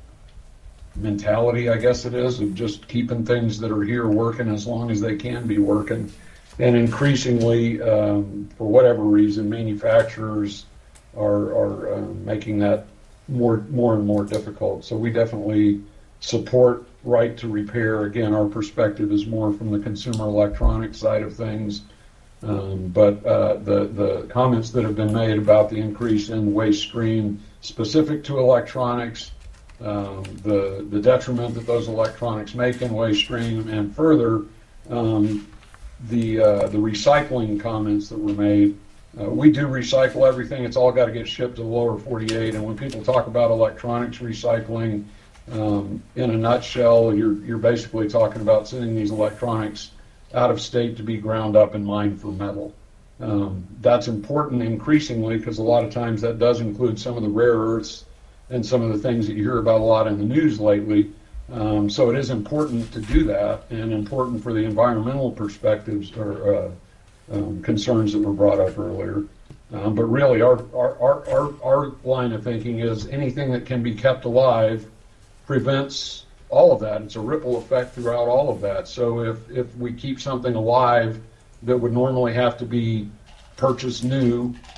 mentality, I guess it is, of just keeping things that are here working as long as they can be working. And increasingly, um, for whatever reason, manufacturers are, are uh, making that more, more and more difficult. So we definitely support right to repair. Again, our perspective is more from the consumer electronics side of things. Um, but uh, the, the comments that have been made about the increase in waste stream specific to electronics, um, the, the detriment that those electronics make in waste stream, and further, um, the, uh, the recycling comments that were made. Uh, we do recycle everything. It's all got to get shipped to the lower forty-eight. And when people talk about electronics recycling, um, in a nutshell, you're, you're basically talking about sending these electronics out of state to be ground up and mined for metal. Um, that's important increasingly because a lot of times that does include some of the rare earths and some of the things that you hear about a lot in the news lately. Um, so it is important to do that, and important for the environmental perspectives or uh, um, concerns that were brought up earlier. Um, but really our, our, our, our, our line of thinking is anything that can be kept alive prevents all of that. It's a ripple effect throughout all of that. So if, if we keep something alive that would normally have to be purchased new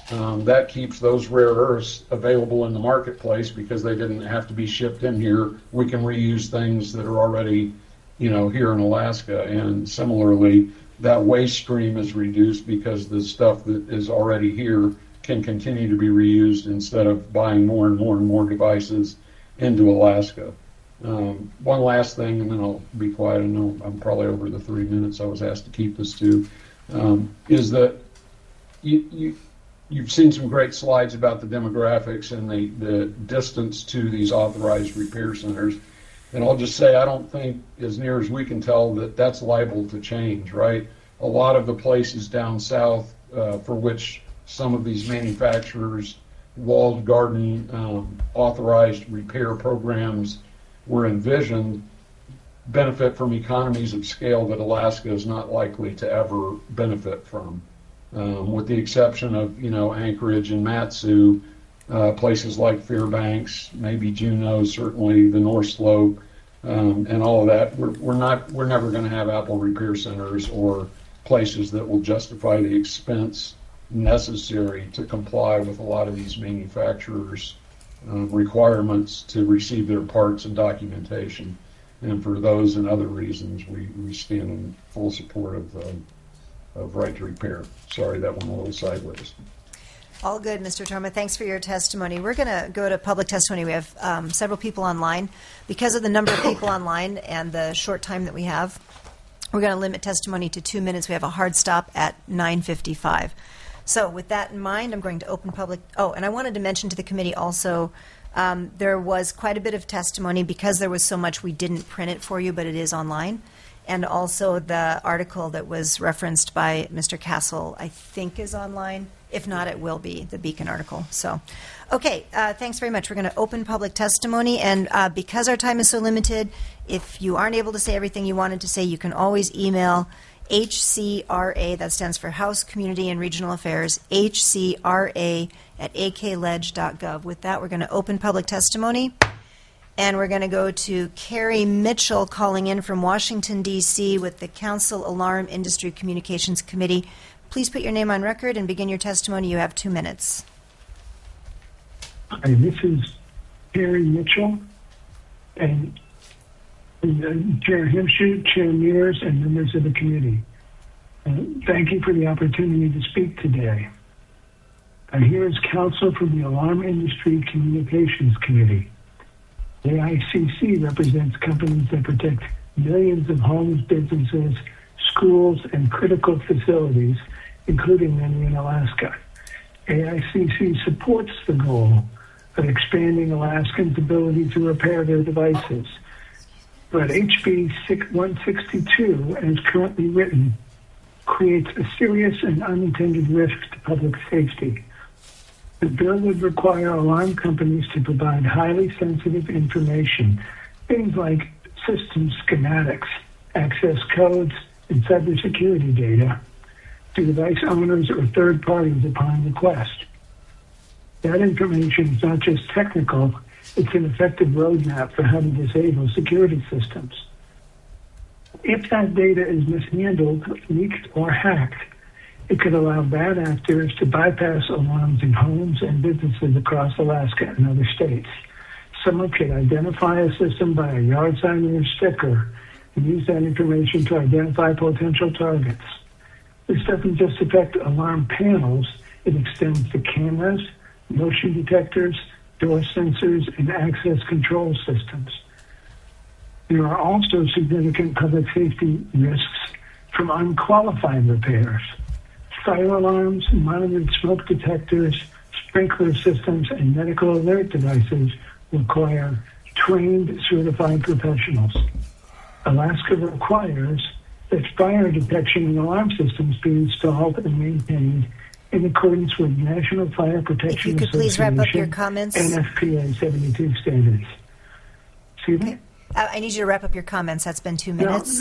Um, that keeps those rare earths available in the marketplace because they didn't have to be shipped in here. We can reuse things that are already, you know, here in Alaska. And similarly, that waste stream is reduced because the stuff that is already here can continue to be reused instead of buying more and more and more devices into Alaska. Um, one last thing, and then I'll be quiet. I know I'm probably over the three minutes I was asked to keep this to, um, is that you, you You've seen some great slides about the demographics and the, the distance to these authorized repair centers. And I'll just say, I don't think, as near as we can tell, that that's liable to change, right? A lot of the places down south uh, for which some of these manufacturers, walled garden, um, authorized repair programs were envisioned, benefit from economies of scale that Alaska is not likely to ever benefit from. Um, with the exception of, you know, Anchorage and Matsu, uh, places like Fairbanks, maybe Juneau, certainly the North Slope, um, and all of that. We're, we're not, we're never going to have Apple repair centers or places that will justify the expense necessary to comply with a lot of these manufacturers' um, requirements to receive their parts and documentation. And for those and other reasons, we, we stand in full support of uh, of right to repair. Sorry, that went a little sideways. All good, Mister Torma. Thanks for your testimony. We're going to go to public testimony. We have um, several people online. Because of the number of people online and the short time that we have, we're going to limit testimony to two minutes. We have a hard stop at nine fifty-five. So with that in mind, I'm going to open public. Oh, and I wanted to mention to the committee also, um, there was quite a bit of testimony. Because there was so much, we didn't print it for you, but it is online. And also the article that was referenced by Mister Castle, I think, is online. If not, it will be, the Beacon article. So, okay, uh, thanks very much. We're going to open public testimony. And uh, because our time is so limited, if you aren't able to say everything you wanted to say, you can always email H C R A, that stands for House, Community, and Regional Affairs, H C R A at a k ledge dot gov. With that, we're going to open public testimony. And we're going to go to Carrie Mitchell calling in from Washington, D C with the Council Alarm Industry Communications Committee. Please put your name on record and begin your testimony. You have two minutes. Hi, this is Carrie Mitchell, and uh, Chair Himshoot, Chair Mears, and members of the committee. Uh, thank you for the opportunity to speak today. I'm here as counsel for the Alarm Industry Communications Committee. A I C C represents companies that protect millions of homes, businesses, schools, and critical facilities, including many in Alaska. A I C C supports the goal of expanding Alaskans' ability to repair their devices. But H B one sixty-two, as currently written, creates a serious and unintended risk to public safety. The bill would require alarm companies to provide highly sensitive information, things like system schematics, access codes, and cybersecurity data, to device owners or third parties upon request. That information is not just technical, it's an effective roadmap for how to disable security systems. If that data is mishandled, leaked, or hacked, it could allow bad actors to bypass alarms in homes and businesses across Alaska and other states. Someone could identify a system by a yard sign or sticker and use that information to identify potential targets. This doesn't just affect alarm panels, it extends to cameras, motion detectors, door sensors, and access control systems. There are also significant public safety risks from unqualified repairs. Fire alarms, monitored smoke detectors, sprinkler systems, and medical alert devices require trained, certified professionals. Alaska requires that fire detection and alarm systems be installed and maintained in accordance with National Fire Protection If you could please wrap up your comments. and F P A seventy-two standards. Excuse me? Uh, I need you to wrap up your comments. That's been two minutes.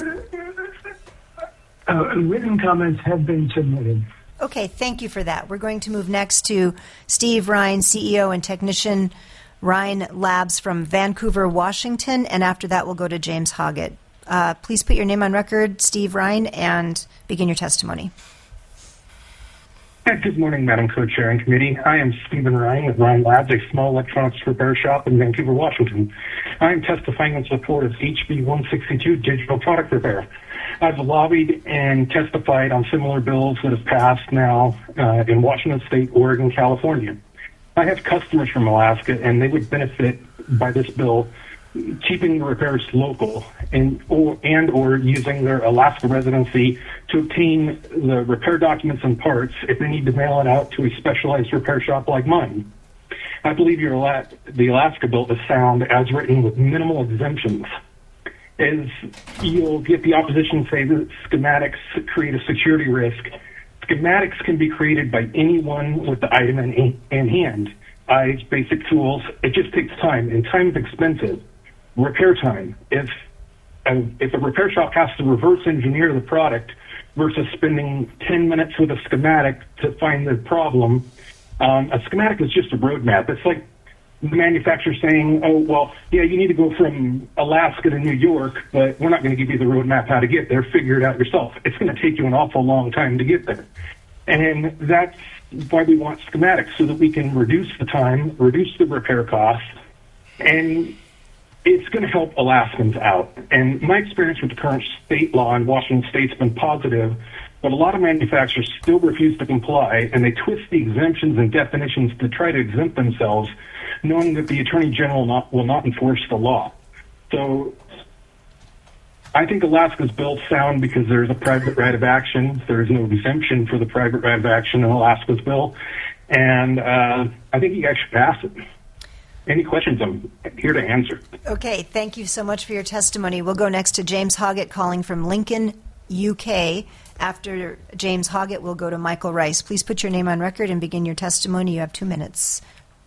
Uh, written comments have been submitted. Okay, thank you for that. We're going to move next to Steve Ryan, C E O and technician, Ryan Labs from Vancouver, Washington, and after that we'll go to James Hoggett. Uh, please put your name on record, Steve Ryan, and begin your testimony. Good morning, Madam Co-Chair and Committee. I am Stephen Ryan with Ryan Labs, a small electronics repair shop in Vancouver, Washington. I am testifying in support of H B one sixty-two digital product repair. I've lobbied and testified on similar bills that have passed now uh, in Washington State, Oregon, California. I have customers from Alaska, and they would benefit by this bill keeping the repairs local and or, and or using their Alaska residency to obtain the repair documents and parts if they need to mail it out to a specialized repair shop like mine. I believe your Ala- the Alaska bill is sound as written with minimal exemptions. As you'll get the opposition say that schematics create a security risk, schematics can be created by anyone with the item in, in hand. Eyes, basic tools, it just takes time, and time is expensive. Repair time. If a, if a repair shop has to reverse engineer the product versus spending ten minutes with a schematic to find the problem, um, a schematic is just a roadmap. It's like the manufacturer saying, oh, well, yeah, you need to go from Alaska to New York, but we're not going to give you the roadmap how to get there. Figure it out yourself. It's going to take you an awful long time to get there. And that's why we want schematics, so that we can reduce the time, reduce the repair costs, and it's going to help Alaskans out. And my experience with the current state law in Washington State's been positive, but a lot of manufacturers still refuse to comply, and they twist the exemptions and definitions to try to exempt themselves, knowing that the Attorney General not, will not enforce the law. So I think Alaska's bill's sound because there's a private right of action. There's no exemption for the private right of action in Alaska's bill. And uh, I think you guys should pass it. Any questions, I'm here to answer. Okay, thank you so much for your testimony. We'll go next to James Hoggett calling from Lincoln, U K. After James Hoggett, we'll go to Michael Rice. Please put your name on record and begin your testimony. You have two minutes.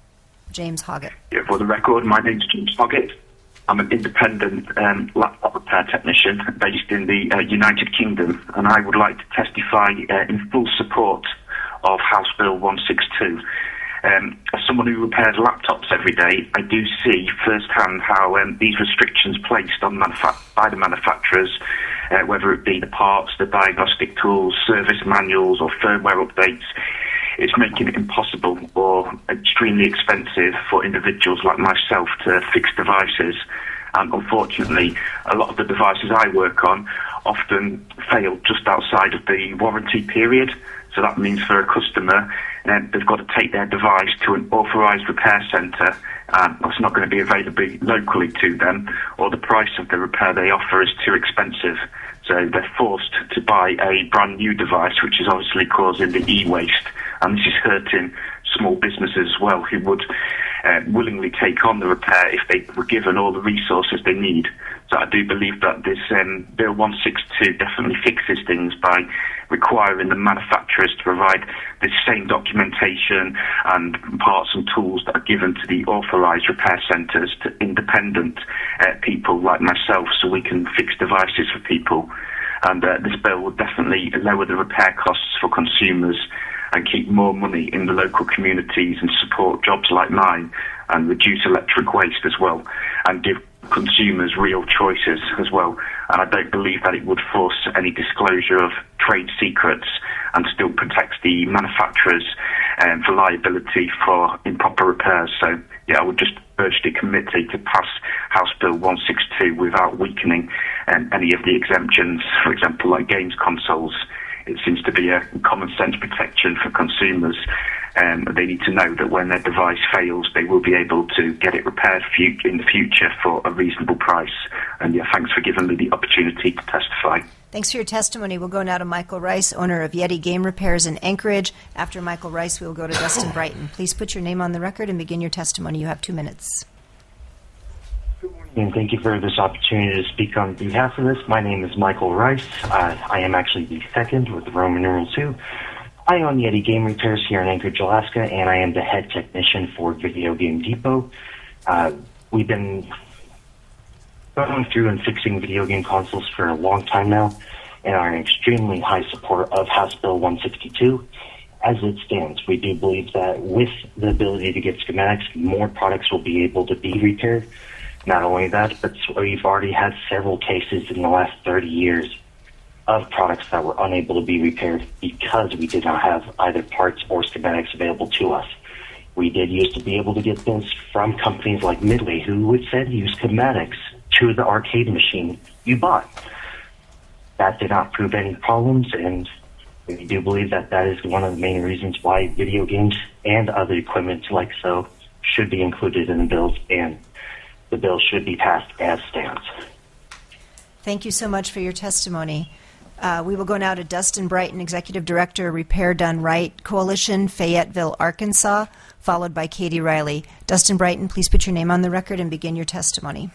James Hoggett. Yeah, for the record, my name's James Hoggett. I'm an independent um, laptop repair technician based in the uh, United Kingdom, and I would like to testify uh, in full support of House Bill one sixty-two. Um, as someone who repairs laptops every day, I do see firsthand how um, these restrictions placed on manufa- by the manufacturers, uh, whether it be the parts, the diagnostic tools, service manuals, or firmware updates, it's making it impossible or extremely expensive for individuals like myself to fix devices. And unfortunately, a lot of the devices I work on often fail just outside of the warranty period. So that means for a customer, uh, they've got to take their device to an authorised repair centre. Um, it's not going to be available locally to them, or the price of the repair they offer is too expensive. So they're forced to buy a brand new device, which is obviously causing the e-waste. And this is hurting small businesses as well, who would uh, willingly take on the repair if they were given all the resources they need. So I do believe that this um, Bill one sixty-two definitely fixes things by requiring the manufacturers to provide the same documentation and parts and tools that are given to the authorised repair centres to independent uh, people like myself, so we can fix devices for people. And uh, this bill will definitely lower the repair costs for consumers and keep more money in the local communities and support jobs like mine, and reduce electric waste as well, and give consumers real choices as well. And I don't believe that it would force any disclosure of trade secrets, and still protects the manufacturers um, for liability for improper repairs. So yeah, I would just urge the committee to pass House Bill one sixty-two without weakening um, any of the exemptions, for example, like games consoles. It seems to be a common sense protection for consumers. Um, they need to know that when their device fails, they will be able to get it repaired fu- in the future for a reasonable price. And yeah, thanks for giving me the opportunity to testify. Thanks for your testimony. We'll go now to Michael Rice, owner of Yeti Game Repairs in Anchorage. After Michael Rice, we'll go to Dustin Brighton. Please put your name on the record and begin your testimony. You have two minutes. And thank you for this opportunity to speak on behalf of this. My name is Michael Rice. Uh, I am actually the second with the Roman numeral two. I own Yeti Game Repairs here in Anchorage, Alaska, and I am the head technician for Video Game Depot. Uh, we've been going through and fixing video game consoles for a long time now, and are in extremely high support of House Bill one sixty-two. As it stands, we do believe that with the ability to get schematics, more products will be able to be repaired. Not only that, but we've already had several cases in the last thirty years of products that were unable to be repaired because we did not have either parts or schematics available to us. We did used to be able to get this from companies like Midway, who would send you schematics to the arcade machine you bought. That did not prove any problems, and we do believe that that is one of the main reasons why video games and other equipment like so should be included in the bills, and the bill should be passed as stands. Thank you so much for your testimony. Uh, we will go now to Dustin Brighton, Executive Director, Repair Done Right Coalition, Fayetteville, Arkansas, followed by Katie Riley. Dustin Brighton, please put your name on the record and begin your testimony.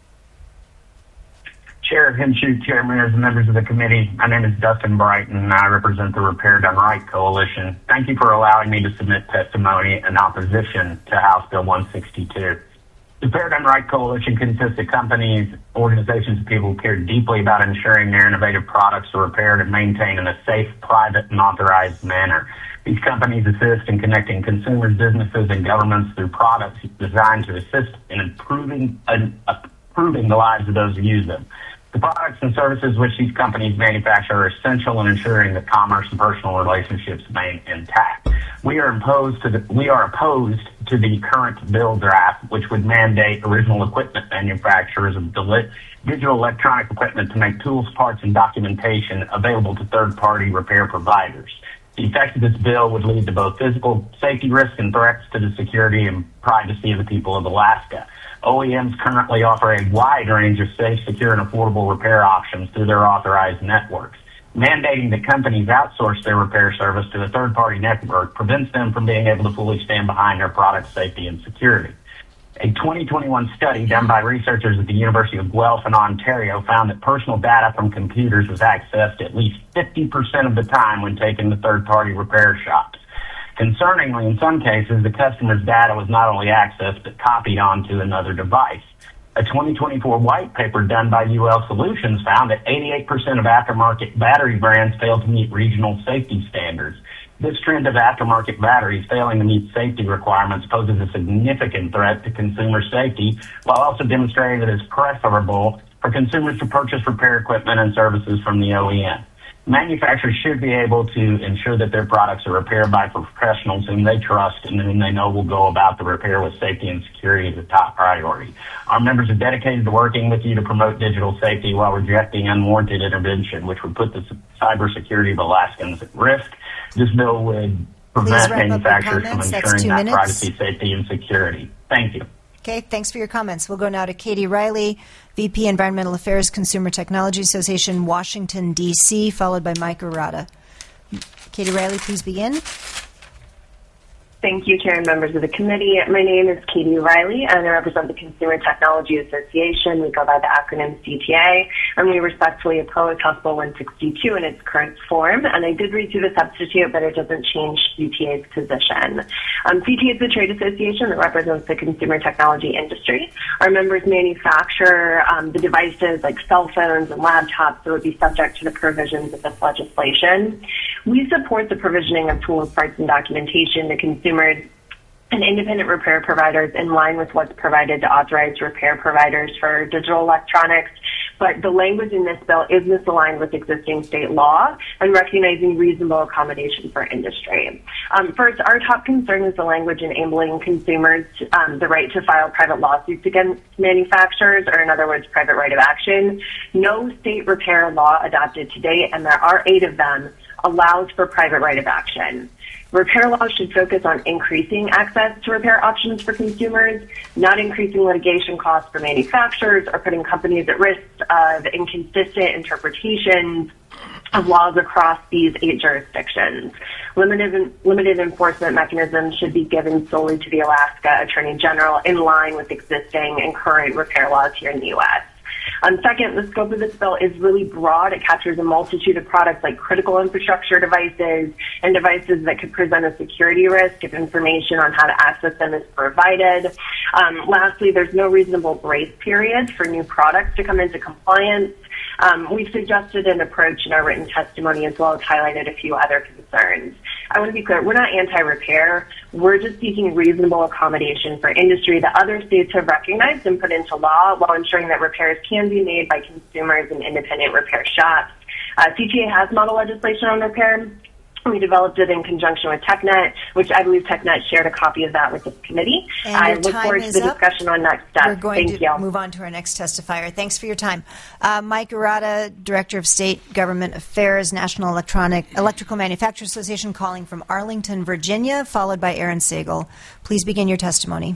Chair Himshoot, Chair, Mayors, and members of the committee, my name is Dustin Brighton, and I represent the Repair Done Right Coalition. Thank you for allowing me to submit testimony in opposition to House Bill one sixty-two. The Repair Done Right Coalition consists of companies, organizations, and people who care deeply about ensuring their innovative products are repaired and maintained in a safe, private, and authorized manner. These companies assist in connecting consumers, businesses, and governments through products designed to assist in improving, uh, improving the lives of those who use them. The products and services which these companies manufacture are essential in ensuring that commerce and personal relationships remain intact. We are opposed to the we are opposed to the current bill draft, which would mandate original equipment manufacturers of deli- digital electronic equipment to make tools, parts, and documentation available to third-party repair providers. The effect of this bill would lead to both physical safety risks and threats to the security and privacy of the people of Alaska. O E Ms currently offer a wide range of safe, secure, and affordable repair options through their authorized networks. Mandating that companies outsource their repair service to a third-party network prevents them from being able to fully stand behind their product safety and security. A twenty twenty-one study done by researchers at the University of Guelph in Ontario found that personal data from computers was accessed at least fifty percent of the time when taken to third-party repair shops. Concerningly, in some cases, the customer's data was not only accessed but copied onto another device. A twenty twenty-four white paper done by U L Solutions found that eighty-eight percent of aftermarket battery brands fail to meet regional safety standards. This trend of aftermarket batteries failing to meet safety requirements poses a significant threat to consumer safety, while also demonstrating that it's preferable for consumers to purchase repair equipment and services from the O E M. Manufacturers should be able to ensure that their products are repaired by professionals whom they trust and whom they know will go about the repair with safety and security as a top priority. Our members are dedicated to working with you to promote digital safety while rejecting unwarranted intervention, which would put the cybersecurity of Alaskans at risk. This bill would prevent manufacturers from ensuring that privacy, safety, and security. Thank you. Okay, thanks for your comments. We'll go now to Katie Riley, V P Environmental Affairs, Consumer Technology Association, Washington, D C, followed by Mike Arata. Katie Riley, please begin. Thank you, Chair and members of the committee. My name is Katie Riley, and I represent the Consumer Technology Association. We go by the acronym C T A, and we respectfully oppose House Bill one sixty-two in its current form. And I did read through the substitute, but it doesn't change C T A's position. Um, C T A is the trade association that represents the consumer technology industry. Our members manufacture um, the devices like cell phones and laptops that would be subject to the provisions of this legislation. We support the provisioning of tools, parts, and documentation to consumers and independent repair providers in line with what's provided to authorized repair providers for digital electronics. But the language in this bill is misaligned with existing state law and recognizing reasonable accommodation for industry. Um, first, our top concern is the language enabling consumers um, the right to file private lawsuits against manufacturers, or in other words, private right of action. No state repair law adopted to date, and there are eight of them, allows for private right of action. Repair laws should focus on increasing access to repair options for consumers, not increasing litigation costs for manufacturers or putting companies at risk of inconsistent interpretations of laws across these eight jurisdictions. Limited, limited enforcement mechanisms should be given solely to the Alaska Attorney General in line with existing and current repair laws here in the U S Um, second, the scope of this bill is really broad. It captures a multitude of products like critical infrastructure devices and devices that could present a security risk if information on how to access them is provided. Um, lastly, there's no reasonable grace period for new products to come into compliance. Um, we've suggested an approach in our written testimony as well as highlighted a few other concerns. I want to be clear, we're not anti-repair. We're just seeking reasonable accommodation for industry that other states have recognized and put into law while ensuring that repairs can be made by consumers and independent repair shops. Uh, C T A has model legislation on repair. We developed it in conjunction with TechNet, which I believe TechNet shared a copy of that with this committee. And I your look time forward to is the up. discussion on next steps. We're going Thank to you. move on to our next testifier. Thanks for your time. Uh, Mike Arata, Director of State Government Affairs, National Electronic Electrical Manufacturers Association, calling from Arlington, Virginia, followed by Aaron Sagel. Please begin your testimony.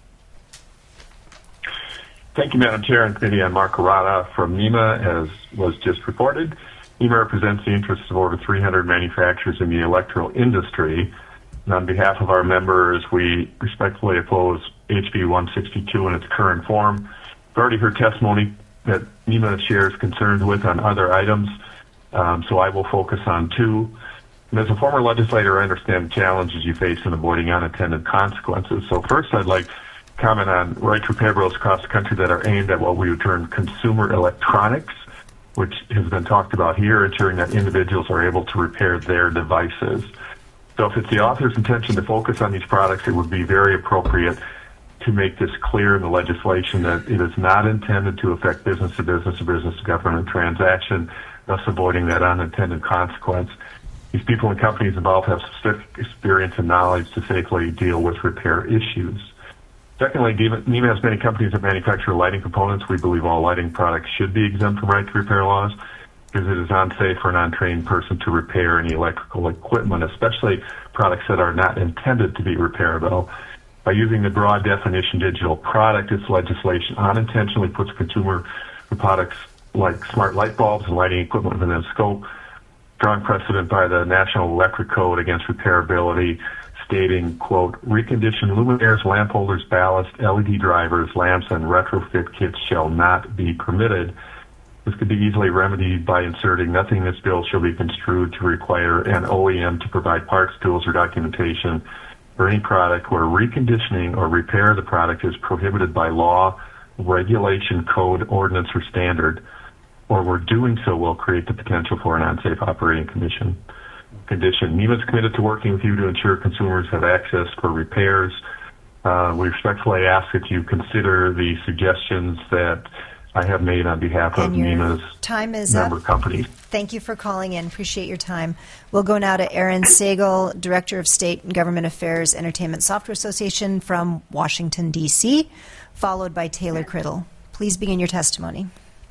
Thank you, Madam Chair and Committee. I'm Mark Arata from NEMA, as was just reported. NEMA represents the interests of over three hundred manufacturers in the electrical industry. And on behalf of our members, we respectfully oppose H B one sixty-two in its current form. We've already heard testimony that NEMA shares concerns with on other items, um, so I will focus on two. And as a former legislator, I understand the challenges you face in avoiding unintended consequences. So first, I'd like to comment on right to repair bills across the country that are aimed at what we would term consumer electronics, which has been talked about here, ensuring that individuals are able to repair their devices. So if it's the author's intention to focus on these products, it would be very appropriate to make this clear in the legislation that it is not intended to affect business-to-business or business-to-government transaction, thus avoiding that unintended consequence. These people and companies involved have specific experience and knowledge to safely deal with repair issues. Secondly, NEMA has many companies that manufacture lighting components. We believe all lighting products should be exempt from right to repair laws because it is unsafe for an untrained person to repair any electrical equipment, especially products that are not intended to be repairable. By using the broad definition digital product, this legislation unintentionally puts consumer products like smart light bulbs and lighting equipment within scope. Strong precedent by the National Electric Code against repairability, stating, quote, reconditioned luminaires, lamp holders, ballast, L E D drivers, lamps, and retrofit kits shall not be permitted. This could be easily remedied by inserting nothing in this bill shall be construed to require an O E M to provide parts, tools, or documentation for any product where reconditioning or repair of the product is prohibited by law, regulation, code, ordinance, or standard, or where doing so will create the potential for an unsafe operating condition. Condition. NEMA is committed to working with you to ensure consumers have access for repairs. Uh, we respectfully ask that you consider the suggestions that I have made on behalf of NEMA's time is member up. companies. Thank you for calling in. Appreciate your time. We'll go now to Aaron Sagel, Director of State and Government Affairs, Entertainment Software Association from Washington, D C, followed by Taylor Criddle. Please begin your testimony.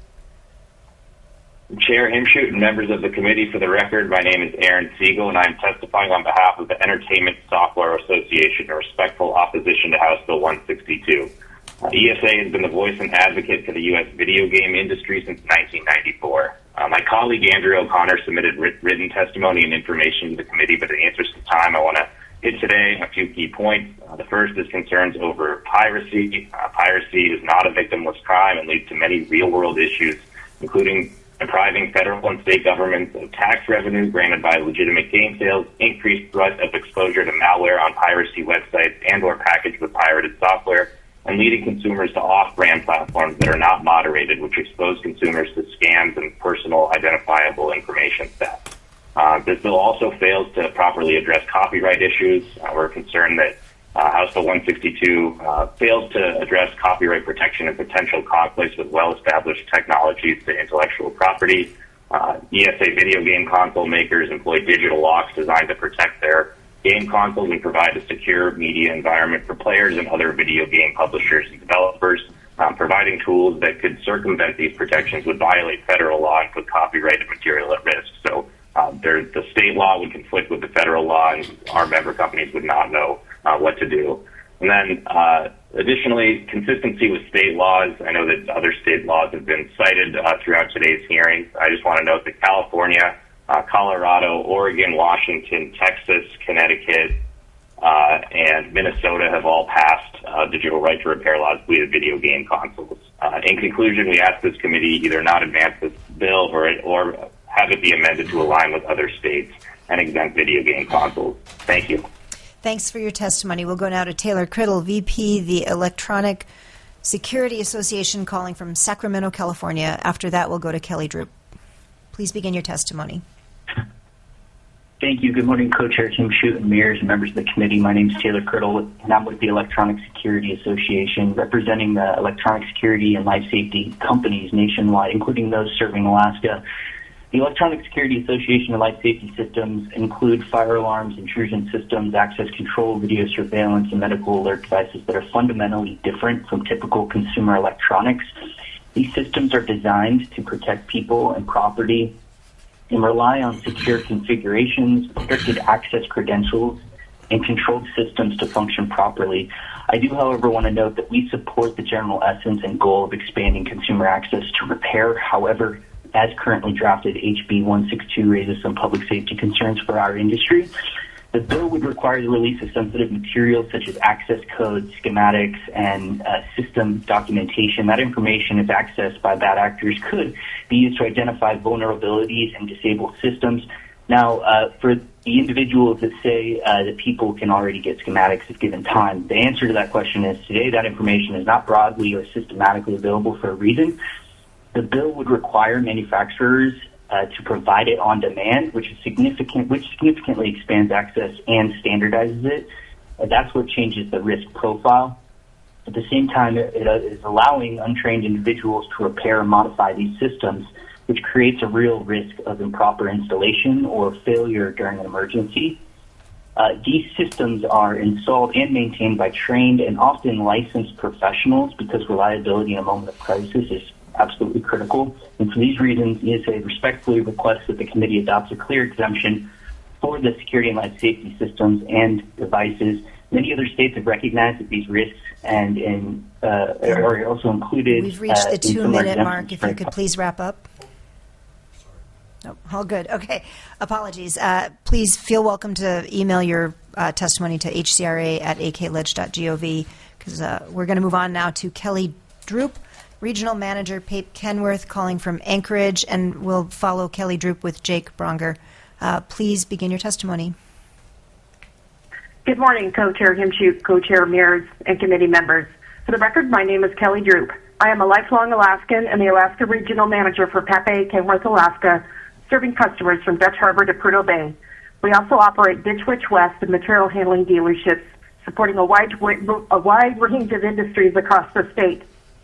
Chair Himshoot and members of the committee, for the record, my name is Aaron Siegel, and I am testifying on behalf of the Entertainment Software Association, a respectful opposition to House Bill one sixty-two. Uh, E S A has been the voice and advocate for the U S video game industry since nineteen ninety-four. Uh, my colleague Andrew O'Connor submitted writ- written testimony and information to the committee, but in the interest of time, I want to hit today a few key points. Uh, the first is concerns over piracy. Uh, piracy is not a victimless crime and leads to many real-world issues, including depriving federal and state governments of tax revenue granted by legitimate game sales, increased threat of exposure to malware on piracy websites and or packaged with pirated software, and leading consumers to off-brand platforms that are not moderated, which expose consumers to scams and personal identifiable information theft. Uh, this bill also fails to properly address copyright issues. Uh, we're concerned that Uh, House Bill one sixty-two uh, fails to address copyright protection and potential conflicts with well-established technologies to intellectual property. Uh, E S A video game console makers employ digital locks designed to protect their game consoles and provide a secure media environment for players and other video game publishers and developers. Um, providing tools that could circumvent these protections would violate federal law and put copyrighted material at risk. So um, there, the state law would conflict with the federal law, and our member companies would not know Uh, what to do. And then, uh, additionally, consistency with state laws. I know that other state laws have been cited uh, throughout today's hearings. I just want to note that California, uh, Colorado, Oregon, Washington, Texas, Connecticut, uh, and Minnesota have all passed uh, digital right to repair laws with video game consoles. Uh, in conclusion, we ask this committee either not advance this bill or, or have it be amended to align with other states and exempt video game consoles. Thank you. Thanks for your testimony. We'll go now to Taylor Criddle, V P, the Electronic Security Association, calling from Sacramento, California. After that, we'll go to Kelly Droop. Please begin your testimony. Thank you. Good morning, Co-Chair Tim Shute and Mears and members of the committee. My name is Taylor Criddle, and I'm with the Electronic Security Association, representing the electronic security and life safety companies nationwide, including those serving Alaska. The Electronic Security Association of Life Safety Systems include fire alarms, intrusion systems, access control, video surveillance, and medical alert devices that are fundamentally different from typical consumer electronics. These systems are designed to protect people and property and rely on secure configurations, restricted access credentials, and controlled systems to function properly. I do, however, want to note that we support the general essence and goal of expanding consumer access to repair. However, as currently drafted, H B one sixty-two raises some public safety concerns for our industry. The bill would require the release of sensitive materials such as access codes, schematics, and uh, system documentation. That information, if accessed by bad actors, could be used to identify vulnerabilities and disable systems. Now, uh, for the individuals that say uh, that people can already get schematics at given time, the answer to that question is today that information is not broadly or systematically available for a reason. The bill would require manufacturers uh, to provide it on demand, which is significant, which significantly expands access and standardizes it. Uh, that's what changes the risk profile. At the same time, it, it is allowing untrained individuals to repair and modify these systems, which creates a real risk of improper installation or failure during an emergency. Uh, these systems are installed and maintained by trained and often licensed professionals because reliability in a moment of crisis is absolutely critical. And for these reasons, E S A respectfully requests that the committee adopts a clear exemption for the security and life safety systems and devices. Many other states have recognized that these risks and, and uh, are also included. We've reached uh, the two-minute mark. If you could please wrap up. No, all good. Okay. Apologies. Uh, please feel welcome to email your uh, testimony to h c r a at a k ledge dot gov because uh, we're going to move on now to Kelly Droop, Regional Manager, Pape Kenworth, calling from Anchorage, and we'll follow Kelly Droop with Jake Bronger. Uh, please begin your testimony. Good morning, Co-Chair Himshoot, Co-Chair Mears, and committee members. For the record, my name is Kelly Droop. I am a lifelong Alaskan and the Alaska Regional Manager for Pape Kenworth, Alaska, serving customers from Dutch Harbor to Prudhoe Bay. We also operate Ditch Witch West and material handling dealerships, supporting a wide, a wide range of industries across the state.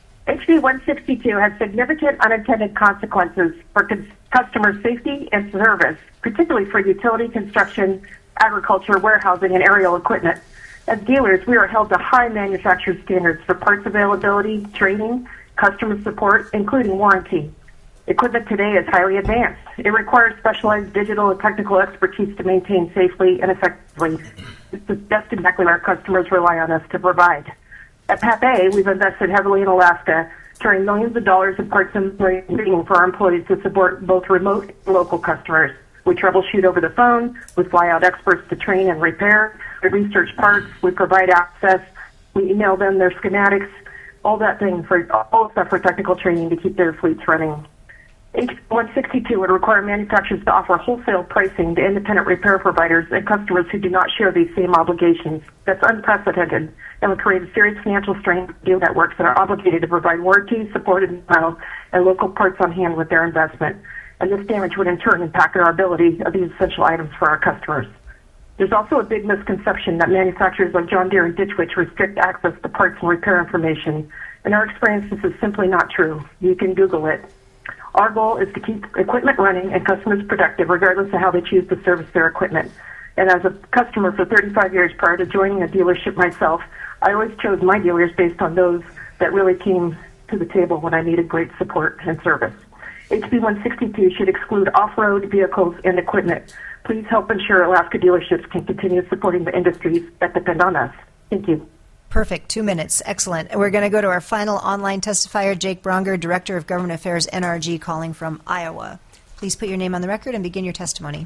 H B one sixty-two has significant unintended consequences for customer safety and service, particularly for utility, construction, agriculture, warehousing, and aerial equipment. As dealers, we are held to high manufacturer standards for parts availability, training, customer support, including warranty. Equipment today is highly advanced. It requires specialized digital and technical expertise to maintain safely and effectively. That's exactly what our customers rely on us to provide. At Pape, we've invested heavily in Alaska, carrying millions of dollars in parts and training for our employees to support both remote and local customers. We troubleshoot over the phone, we fly out experts to train and repair, we research parts, we provide access, we email them their schematics, all that thing for all stuff for technical training to keep their fleets running. H one sixty-two would require manufacturers to offer wholesale pricing to independent repair providers and customers who do not share these same obligations. That's unprecedented and would create a serious financial strain for dealer networks that are obligated to provide warranty, support, and and local parts on hand with their investment. And this damage would in turn impact our ability of these essential items for our customers. There's also a big misconception that manufacturers like John Deere and Ditch Witch restrict access to parts and repair information. In our experience, this is simply not true. You can Google it. Our goal is to keep equipment running and customers productive regardless of how they choose to service their equipment. And as a customer for thirty-five years prior to joining a dealership myself, I always chose my dealers based on those that really came to the table when I needed great support and service. H B one sixty-two should exclude off-road vehicles and equipment. Please help ensure Alaska dealerships can continue supporting the industries that depend on us. Thank you. Perfect. Two minutes. Excellent. And we're going to go to our final online testifier, Jake Bronger, Director of Government Affairs, N R G, calling from Iowa. Please put your name on the record and begin your testimony.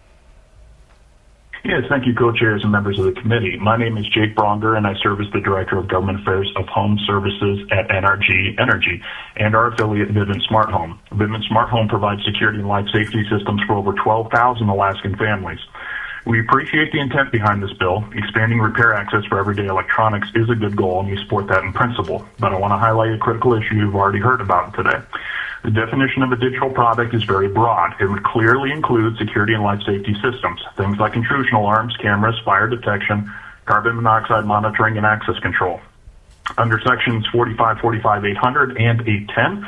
Yes, thank you, co-chairs and members of the committee. My name is Jake Bronger, and I serve as the Director of Government Affairs of Home Services at N R G Energy and our affiliate Vivint Smart Home. Vivint Smart Home provides security and life safety systems for over twelve thousand Alaskan families. We appreciate the intent behind this bill. Expanding repair access for everyday electronics is a good goal, and we support that in principle. But I want to highlight a critical issue you've already heard about today. The definition of a digital product is very broad. It would clearly include security and life safety systems, things like intrusion alarms, cameras, fire detection, carbon monoxide monitoring, and access control. Under sections forty-five, forty-five, eight hundred, and eight ten,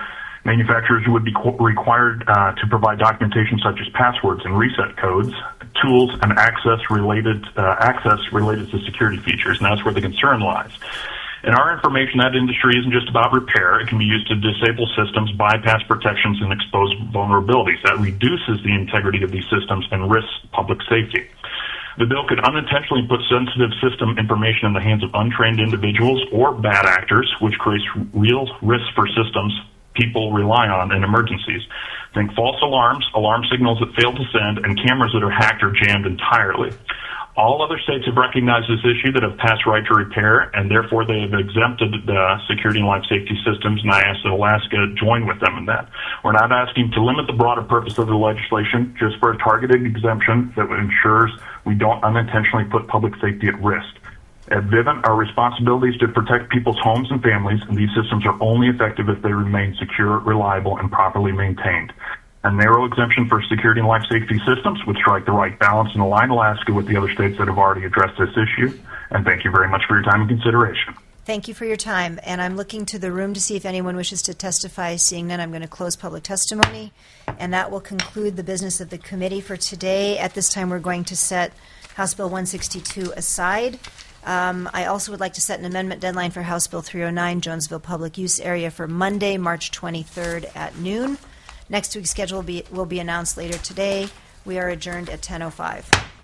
Manufacturers would be qu- required uh, to provide documentation such as passwords and reset codes, tools, and access related uh, access related to security features, and that's where the concern lies. In our information, that industry isn't just about repair. It can be used to disable systems, bypass protections, and expose vulnerabilities. That reduces the integrity of these systems and risks public safety. The bill could unintentionally put sensitive system information in the hands of untrained individuals or bad actors, which creates real risks for systems people rely on in emergencies. Think false alarms, alarm signals that fail to send, and cameras that are hacked or jammed entirely. All other states have recognized this issue that have passed right to repair, and therefore they have exempted the security and life safety systems, and I ask that Alaska join with them in that. We're not asking to limit the broader purpose of the legislation, just for a targeted exemption that ensures we don't unintentionally put public safety at risk. At Vivint, our responsibility is to protect people's homes and families, and these systems are only effective if they remain secure, reliable, and properly maintained. A narrow exemption for security and life safety systems would strike the right balance and align Alaska with the other states that have already addressed this issue. And thank you very much for your time and consideration. Thank you for your time. And I'm looking to the room to see if anyone wishes to testify. Seeing none, I'm going to close public testimony. And that will conclude the business of the committee for today. At this time, we're going to set House Bill one sixty-two aside. Um, I also would like to set an amendment deadline for House Bill three oh nine, Jonesville Public Use Area, for Monday, March twenty-third at noon. Next week's schedule will be, will be announced later today. We are adjourned at ten oh five.